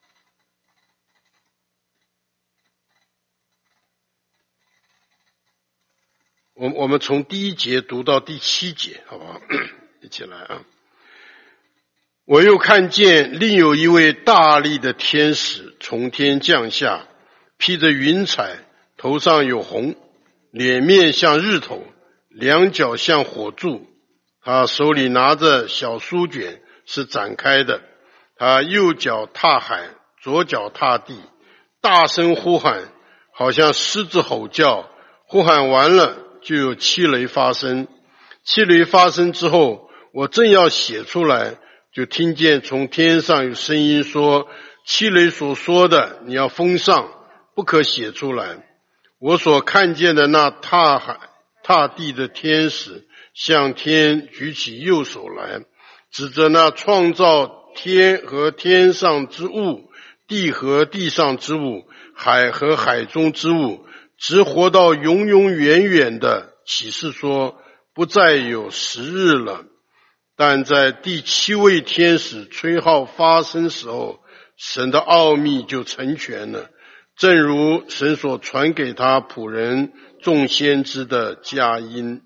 我我们从第一节读到第七节，好不好？一起来啊！我又看见另有一位大力的天使从天降下。披着云彩，头上有红，脸面像日头，两脚像火柱。他手里拿着小书卷，是展开的。他右脚踏海，左脚踏地，大声呼喊，好像狮子吼叫。呼喊完了，就有七雷发生。七雷发生之后，我正要写出来，就听见从天上有声音说：七雷所说的，你要封上，不可写出来。我所看见的那踏海踏地的天使向天举起右手来，指着那创造天和天上之物，地和地上之物，海和海中之物，直活到永永远远的启示说，不再有时日了。但在第七位天使吹号发生时候，神的奥秘就成全了，正如神所传给他仆人众先知的佳音。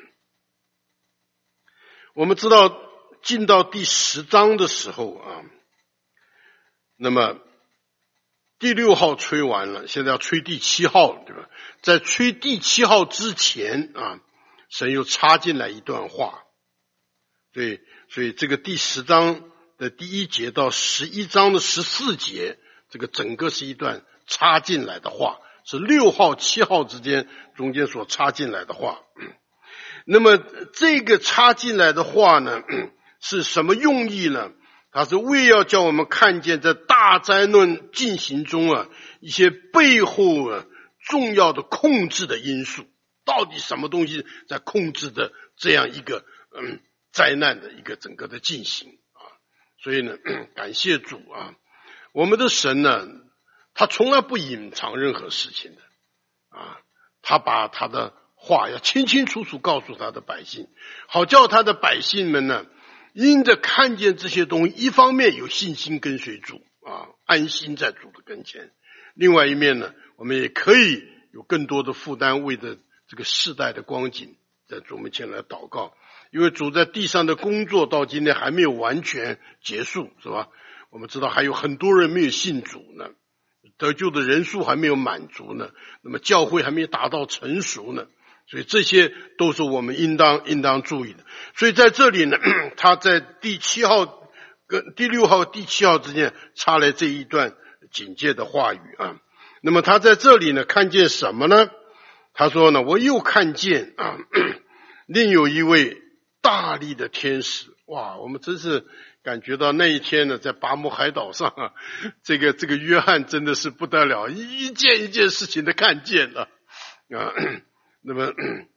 我们知道进到第十章的时候啊，那么第六号吹完了，现在要吹第七号，对吧？在吹第七号之前啊，神又插进来一段话。所以所以这个第十章的第一节到十一章的十四节，这个整个是一段插进来的话，是六号七号之间中间所插进来的话。那么这个插进来的话呢，是什么用意呢？它是为要叫我们看见在大灾难进行中啊，一些背后啊重要的控制的因素，到底什么东西在控制的这样一个嗯灾难的一个整个的进行啊。所以呢，感谢主啊，我们的神呢，他从来不隐藏任何事情的啊，他把他的话要清清楚楚告诉他的百姓，好叫他的百姓们呢，因着看见这些东西，一方面有信心跟随主啊，安心在主的跟前；另外一面呢，我们也可以有更多的负担，为着这个世代的光景，在主面前来祷告。因为主在地上的工作到今天还没有完全结束，是吧？我们知道还有很多人没有信主呢，得救的人数还没有满足呢，那么教会还没有达到成熟呢，所以这些都是我们应当应当注意的。所以在这里呢，他在第七号跟第六号第七号之间插来这一段警戒的话语啊。那么他在这里呢看见什么呢？他说呢，我又看见啊，另有一位大力的天使。哇，我们真是感觉到那一天呢，在拔摩海岛上啊，这个这个约翰真的是不得了，一件一件事情都看见了啊。那么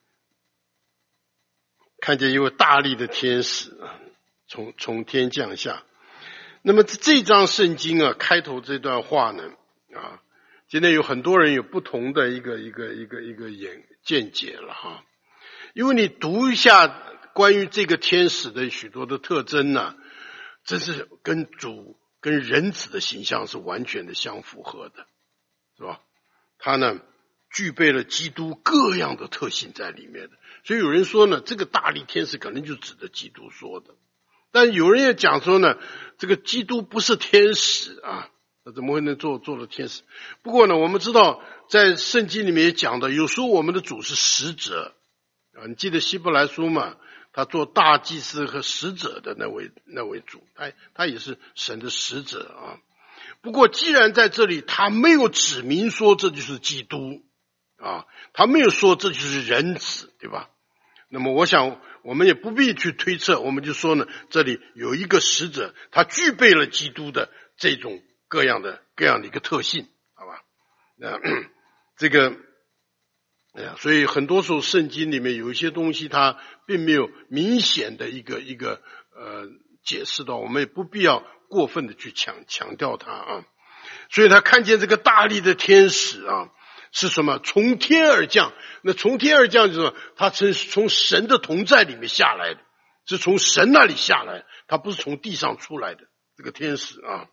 看见一位大力的天使啊，从从天降下。那么这章圣经啊，开头这段话呢啊，今天有很多人有不同的一个一个一个一个眼见解了哈。因为你读一下关于这个天使的许多的特征呢，真是跟主跟人子的形象是完全的相符合的，是吧？他呢具备了基督各样的特性在里面的，所以有人说呢，这个大力天使可能就指着基督说的。但有人也讲说呢，这个基督不是天使啊，那怎么会能做做了天使？不过呢，我们知道在圣经里面也讲的，有时候我们的主是使者啊，你记得希伯来书嘛？他做大祭司和使者的那位那位主，他他也是神的使者啊。不过既然在这里他没有指明说这就是基督啊，他没有说这就是人子，对吧？那么我想我们也不必去推测，我们就说呢，这里有一个使者，他具备了基督的这种各样的各样的一个特性，好吧？那这个哎呀，所以很多时候圣经里面有一些东西它并没有明显的一个一个呃解释到，我们也不必要过分的去强强调它啊。所以他看见这个大力的天使啊，是什么？从天而降。那从天而降就是他从从神的同在里面下来的，是从神那里下来，他不是从地上出来的这个天使啊。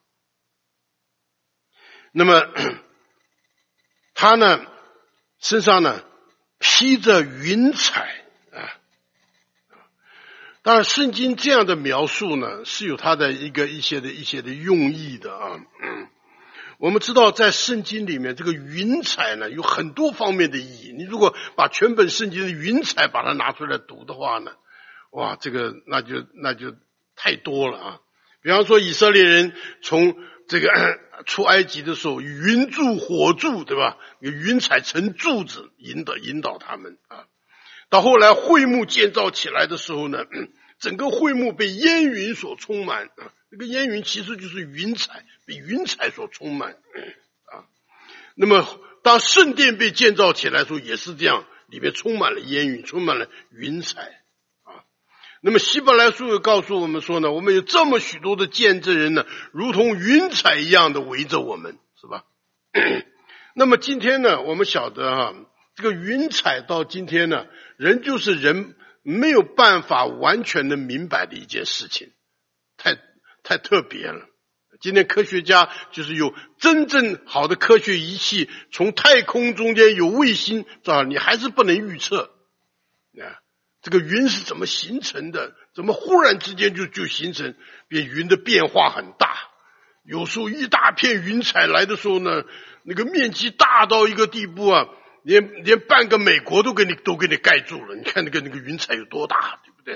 那么他呢身上呢披着云彩啊，当然圣经这样的描述呢是有它的一个一些的一些的用意的啊。嗯，我们知道在圣经里面这个云彩呢有很多方面的意义，你如果把全本圣经的云彩把它拿出来读的话呢，哇，这个那就那就太多了啊。比方说以色列人从这个出埃及的时候，云柱火柱，对吧？云彩成柱子引导引导他们啊。到后来会幕建造起来的时候呢，整个会幕被烟云所充满啊。这个烟云其实就是云彩，被云彩所充满啊。那么当圣殿被建造起来的时候也是这样，里面充满了烟云，充满了云彩。那么希伯来书又告诉我们说呢，我们有这么许多的见证人呢，如同云彩一样的围着我们，是吧？那么今天呢，我们晓得哈，这个云彩到今天呢，人就是人没有办法完全的明白的一件事情，太太特别了。今天科学家就是有真正好的科学仪器，从太空中间有卫星，啊，你还是不能预测啊。这个云是怎么形成的？怎么忽然之间就就形成？变云的变化很大，有时候一大片云彩来的时候呢，那个面积大到一个地步啊，连连半个美国都给你都给你盖住了。你看那个那个云彩有多大，对不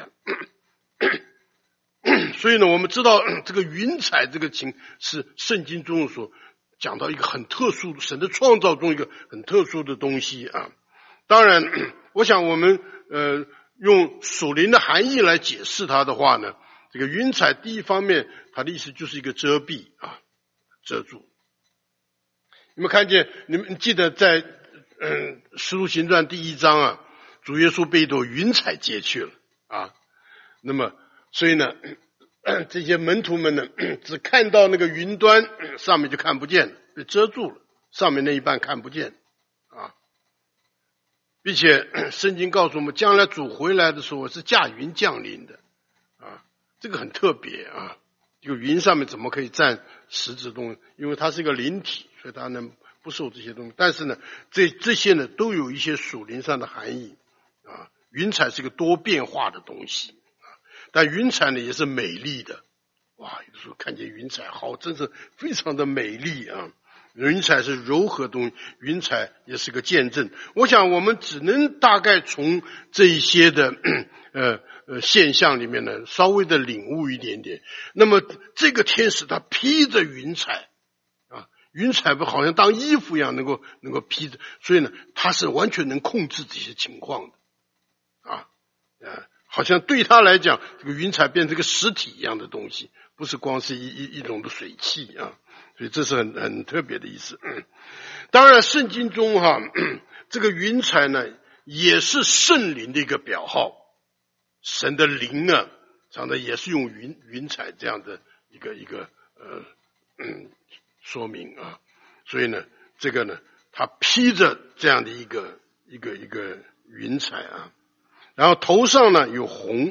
对？所以呢，我们知道这个云彩这个情是圣经中所讲到一个很特殊的神的创造中一个很特殊的东西啊。当然，我想我们呃。用属灵的含义来解释它的话呢，这个云彩第一方面它的意思就是一个遮蔽啊，遮住。你们看见，你们记得在嗯《使徒行传》第一章啊，主耶稣被一朵云彩接去了啊。那么所以呢，这些门徒们呢只看到那个云端，上面就看不见了，被遮住了，上面那一半看不见啊。 并且圣经告诉我们，将来主回来的时候是驾云降临的啊，这个很特别啊。这个云上面怎么可以站实质东西？因为它是一个灵体，所以它能不受这些东西。但是呢，这这些呢都有一些属灵上的含义啊。云彩是个多变化的东西啊，但云彩呢也是美丽的。哇，有时候看见云彩，好，真是非常的美丽啊！云彩是柔和东西，云彩也是个见证。我想我们只能大概从这一些的呃呃现象里面呢，稍微的领悟一点点。那么这个天使他披着云彩啊，云彩不好像当衣服一样，能够能够披着，所以呢，他是完全能控制这些情况的啊，呃，好像对他来讲，这个云彩变成个实体一样的东西，不是光是一一一种的水汽啊。所以这是很很特别的意思。嗯、当然圣经中哈、啊，这个云彩呢也是圣灵的一个表号，神的灵呢常常也是用云云彩这样的一个一个呃嗯说明啊。所以呢这个呢他披着这样的一个一个一个云彩啊，然后头上呢有红。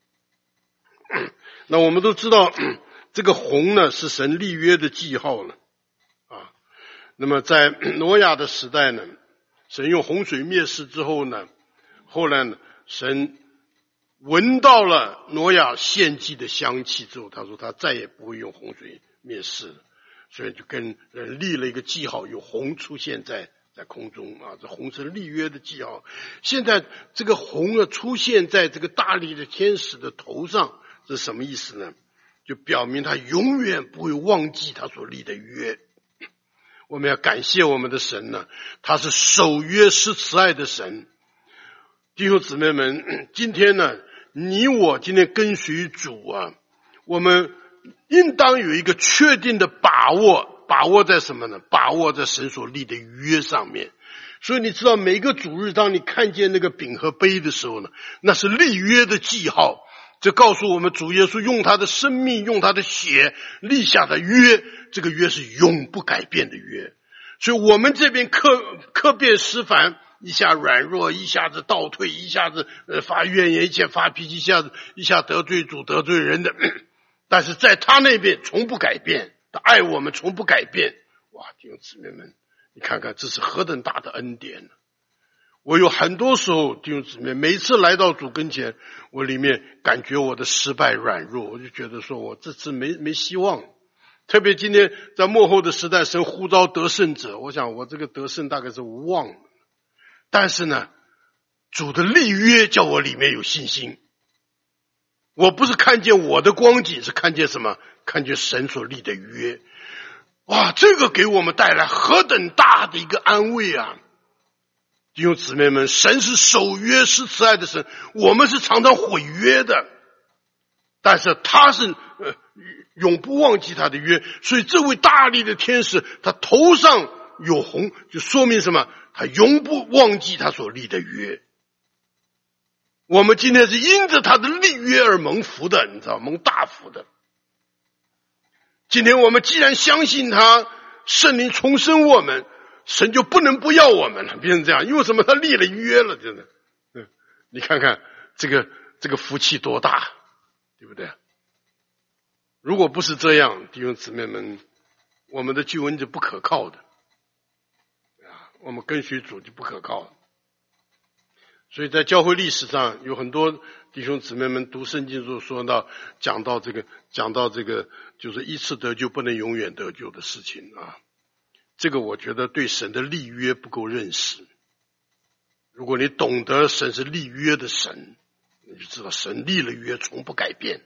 那我们都知道这个红呢是神立约的记号了啊。那么在挪亚的时代呢，神用洪水灭世之后呢，后来呢神闻到了挪亚献祭的香气之后，他说他再也不会用洪水灭世了，所以就跟人立了一个记号，有红出现在在空中啊，这红是立约的记号。现在这个红呢出现在这个大力的天使的头上，这是什么意思呢？就表明他永远不会忘记他所立的约。我们要感谢我们的神呢，他是守约施慈爱的神。弟兄姊妹们，今天呢，你我今天跟随主啊，我们应当有一个确定的把握，把握在什么呢？把握在神所立的约上面。所以你知道，每个主日当你看见那个饼和杯的时候呢，那是立约的记号。这告诉我们，主耶稣用他的生命，用他的血立下的约，这个约是永不改变的约。所以我们这边客客变思凡，一下软弱，一下子倒退，一下子呃发怨言，一下发脾气，一下子一下得罪主得罪人的，但是在他那边从不改变，他爱我们从不改变。哇，弟兄姊妹们，你看看这是何等大的恩典呢！我有很多时候，弟兄姊妹，每次来到主跟前，我里面感觉我的失败软弱，我就觉得说我这次没没希望。特别今天在末后的时代，神呼召得胜者，我想我这个得胜大概是无望。但是呢，主的立约叫我里面有信心。我不是看见我的光景，是看见什么？看见神所立的约。哇，这个给我们带来何等大的一个安慰啊！弟兄姊妹们，神是守约是慈爱的神，我们是常常毁约的，但是他是呃永不忘记他的约。所以这位大力的天使，他头上有红，就说明什么？他永不忘记他所立的约。我们今天是因着他的立约而蒙福的，你知道，蒙大福的。今天我们既然相信他，圣灵重生我们，神就不能不要我们了，变成这样。因为什么？他立了约了，真的。嗯，你看看这个这个福气多大，对不对？如果不是这样，弟兄姊妹们，我们的救恩就不可靠的啊，我们跟随主就不可靠了。所以在教会历史上有很多弟兄姊妹们读圣经时说到讲到这个讲到这个就是一次得救不能永远得救的事情啊。这个我觉得对神的立约不够认识。如果你懂得神是立约的神，你就知道神立了约从不改变。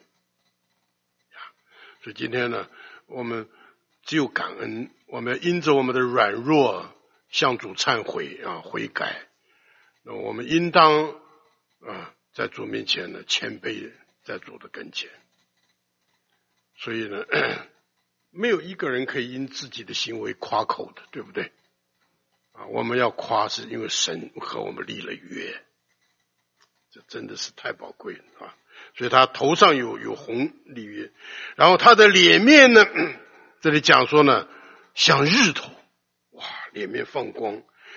所以今天呢，我们只有感恩，我们因着我们的软弱向主忏悔啊，悔改。那我们应当啊，在主面前呢谦卑，在主的跟前。所以呢，没有一个人可以因自己的行为夸口的，对不对？啊，我们要夸是因为神和我们立了约，这真的是太宝贵了啊！所以他头上有有红立约，然后他的脸面呢，这里讲说呢，像日头，哇，脸面放光。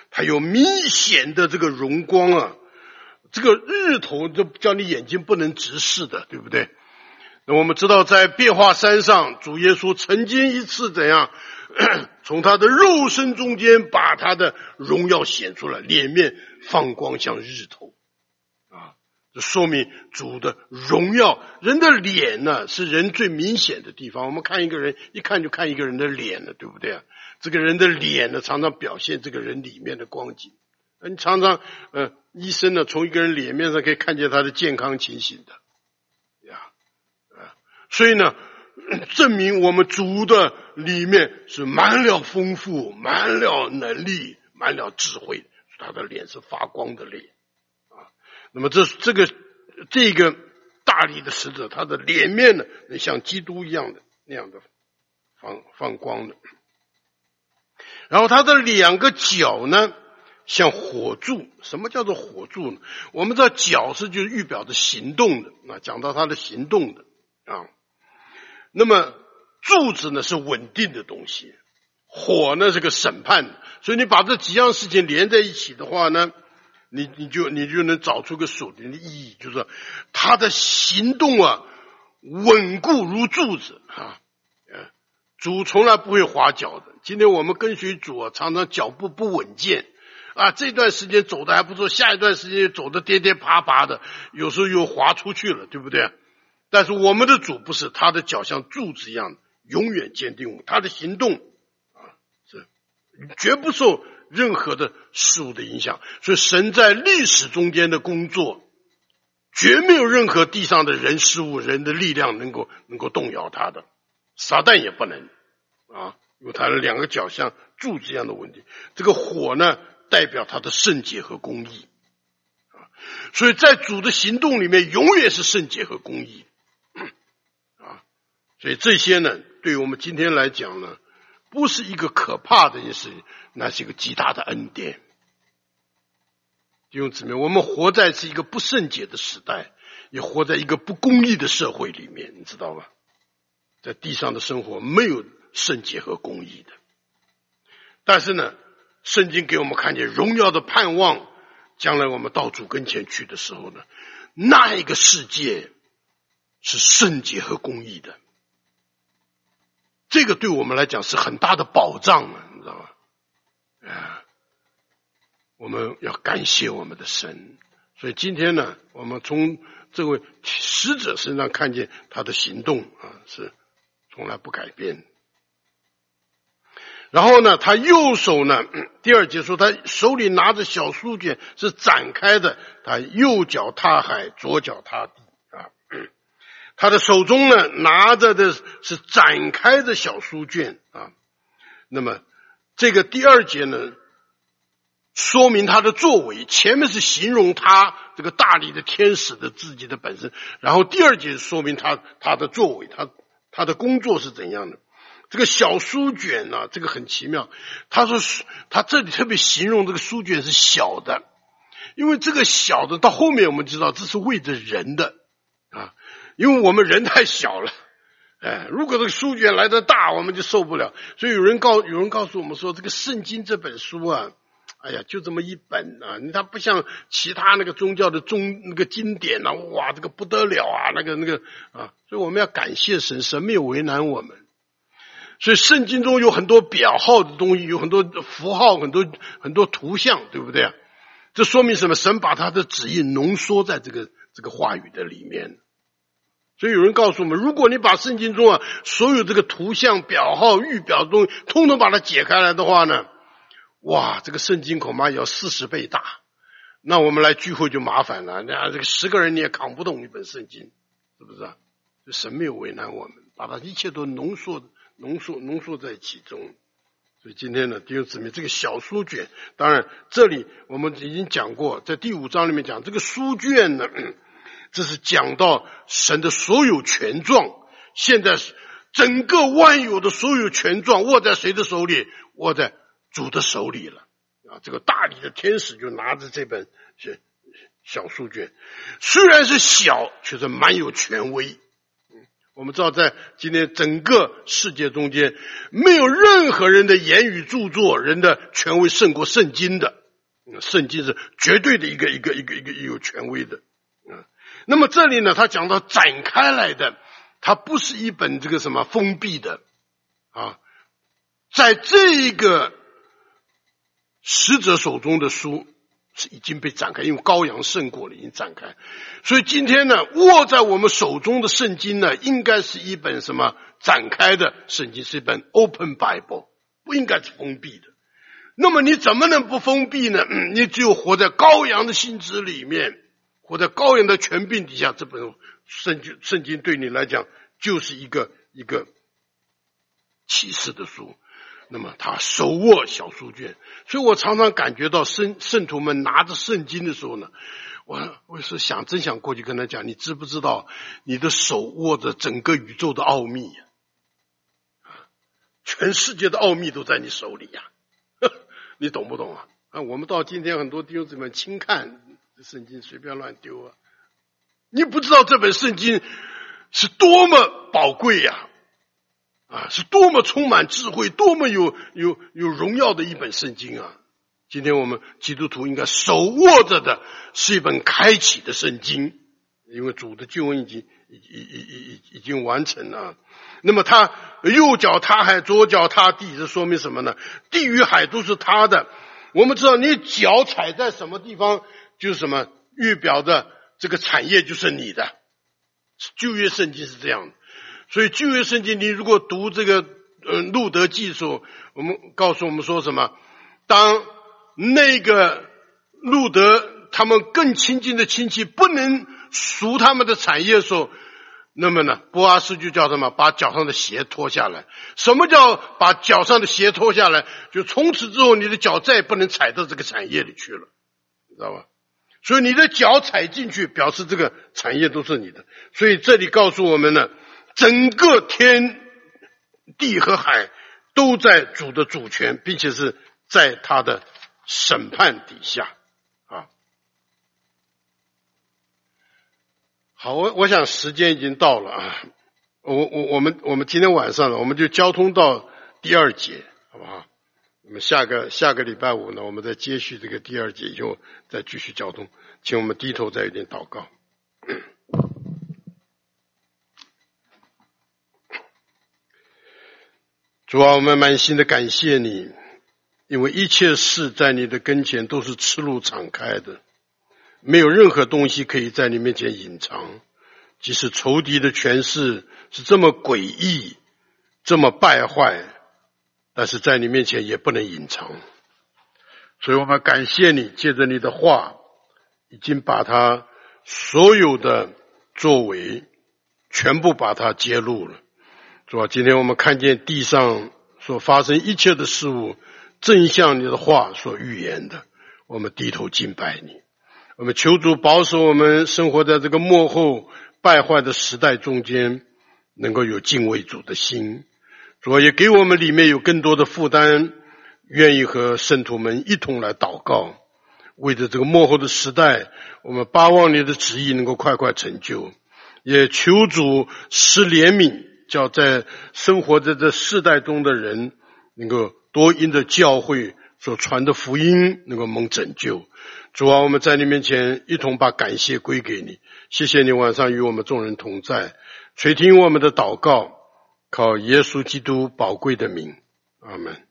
它有明显的这个荣光啊，这个日头就叫你眼睛不能直视的，对不对？那我们知道在变化山上，主耶稣曾经一次怎样从他的肉身中间把他的荣耀显出来，脸面放光像日头啊，这说明主的荣耀。人的脸呢是人最明显的地方，我们看一个人一看就看一个人的脸了，对不对啊？这个人的脸呢常常表现这个人里面的光景，你常常呃医生呢从一个人脸面上可以看见他的健康情形的呀，啊，所以呢证明我们主的里面是满了丰富，满了能力，满了智慧，他的脸是发光的脸啊。那么这这个这个大力的使者，他的脸面呢像基督一样的那样的放放光的，然后他的两个脚呢像火柱。什么叫做火柱呢？我们知道脚是就是预表着行动的啊，讲到他的行动的啊。那么柱子呢是稳定的东西，火呢是个审判的，所以你把这几样事情连在一起的话呢，你你就你就能找出个属灵的意义，就是他的行动啊稳固如柱子啊，主从来不会滑脚的。今天我们跟随主啊，常常脚步不稳健啊，这段时间走的还不错，下一段时间走的跌跌爬爬的，有时候又滑出去了，对不对？但是我们的主不是，他的脚像柱子一样永远坚定，他的行动啊是绝不受任何的事物的影响。所以神在历史中间的工作，绝没有任何地上的人事物人的力量能够能够动摇他的，撒旦也不能啊，因为他的两个脚像柱子一样的稳定。这个火呢代表他的圣洁和公义啊，所以在主的行动里面永远是圣洁和公义啊，所以这些呢对于我们今天来讲呢，不是一个可怕的一件事情，那是一个极大的恩典。弟兄姊妹，我们活在是一个不圣洁的时代，也活在一个不公义的社会里面，你知道吗？在地上的生活没有圣洁和公义的，但是呢圣经给我们看见荣耀的盼望，将来我们到主跟前去的时候呢，那一个世界是圣洁和公义的，这个对我们来讲是很大的保障啊，你知道吗？啊，我们要感谢我们的神。所以今天呢，我们从这位使者身上看见他的行动啊，是从来不改变。然后呢，他右手呢，第二节说他手里拿着小书卷是展开的，他右脚踏海，左脚踏地啊。他的手中呢拿着的是展开的小书卷啊。那么这个第二节呢，说明他的作为，前面是形容他这个大力的天使的自己的本身，然后第二节说明他他的作为，他他的工作是怎样的。这个小书卷呢、啊，这个很奇妙。他说他这里特别形容这个书卷是小的，因为这个小的到后面我们知道这是为着人的啊，因为我们人太小了。哎，如果这个书卷来得大，我们就受不了。所以有人告有人告诉我们说，这个圣经这本书啊，哎呀，就这么一本啊，它不像其他那个宗教的宗那个经典啊，哇，这个不得了啊，那个那个啊，所以我们要感谢神，神没有为难我们。所以圣经中有很多表号的东西，有很多符号，很多很多图像，对不对啊？这说明什么？神把他的旨意浓缩在这个这个话语的里面。所以有人告诉我们，如果你把圣经中啊所有这个图像、表号、预表的东西通通把它解开来的话呢，哇，这个圣经恐怕要四十倍大，那我们来聚会就麻烦了。那这个十个人你也扛不动一本圣经，是不是啊？就神没有为难我们，把它一切都浓缩浓缩浓缩在其中。所以今天呢，弟兄姊妹，这个小书卷，当然这里我们已经讲过，在第五章里面讲这个书卷呢，这是讲到神的所有权状，现在整个万有的所有权状握在谁的手里？握在主的手里了啊！这个大力的天使就拿着这本小书卷，虽然是小，却是蛮有权威。我们知道在今天整个世界中间，没有任何人的言语著作人的权威胜过圣经的圣经是绝对的一个一个一个一个有权威的啊。那么这里呢，他讲到展开来的，它不是一本这个什么封闭的啊，在这一个使者手中的书是已经被展开，因为羔羊胜过了，已经展开。所以今天呢，握在我们手中的圣经呢，应该是一本什么展开的圣经，是一本 open Bible， 不应该是封闭的。那么你怎么能不封闭呢？嗯，你只有活在羔羊的心智里面，活在羔羊的权柄底下，这本圣经圣经对你来讲就是一个一个启示的书。那么他手握小书卷，所以我常常感觉到圣圣徒们拿着圣经的时候呢，我我是想真想过去跟他讲，你知不知道你的手握着整个宇宙的奥秘呀、啊？全世界的奥秘都在你手里呀、啊，你懂不懂啊？啊，我们到今天很多弟兄姊妹轻看圣经，随便乱丢啊，你不知道这本圣经是多么宝贵呀、啊！啊，是多么充满智慧，多么有有有荣耀的一本圣经啊！今天我们基督徒应该手握着的是一本开启的圣经，因为主的救恩已经已已已已已经完成了。那么他右脚踏海，左脚踏地，这说明什么呢？地与海都是他的。我们知道你脚踩在什么地方，就是什么预表的这个产业就是你的。旧约圣经是这样的。所以旧约圣经，你如果读这个呃路德记的时候，我们告诉我们说什么？当那个路德他们更亲近的亲戚不能赎他们的产业的时候，那么呢，波阿斯就叫什么？把脚上的鞋脱下来。什么叫把脚上的鞋脱下来？就从此之后，你的脚再也不能踩到这个产业里去了，你知道吧？所以你的脚踩进去，表示这个产业都是你的。所以这里告诉我们呢，整个天地和海都在主的主权，并且是在他的审判底下啊。好，我我想时间已经到了啊，我我我们我们今天晚上呢，我们就交通到第二节，好不好？那么下个下个礼拜五呢，我们再接续这个第二节以后再继续交通，请我们低头再有点祷告。主啊，我们满心的感谢你，因为一切事在你的跟前都是赤露敞开的，没有任何东西可以在你面前隐藏。即使仇敌的权势是这么诡异，这么败坏，但是在你面前也不能隐藏。所以我们感谢你，借着你的话，已经把他所有的作为全部把它揭露了。主啊，今天我们看见地上所发生一切的事物，正像你的话所预言的，我们低头敬拜你。我们求主保守我们生活在这个末后败坏的时代中间，能够有敬畏主的心。主啊，也给我们里面有更多的负担，愿意和圣徒们一同来祷告，为着这个末后的时代，我们巴望你的旨意能够快快成就。也求主施怜悯，叫在生活在这世代中的人能够多因着教会所传的福音能够蒙拯救。主啊，我们在你面前一同把感谢归给你，谢谢你晚上与我们众人同在，垂听我们的祷告，靠耶稣基督宝贵的名，阿们。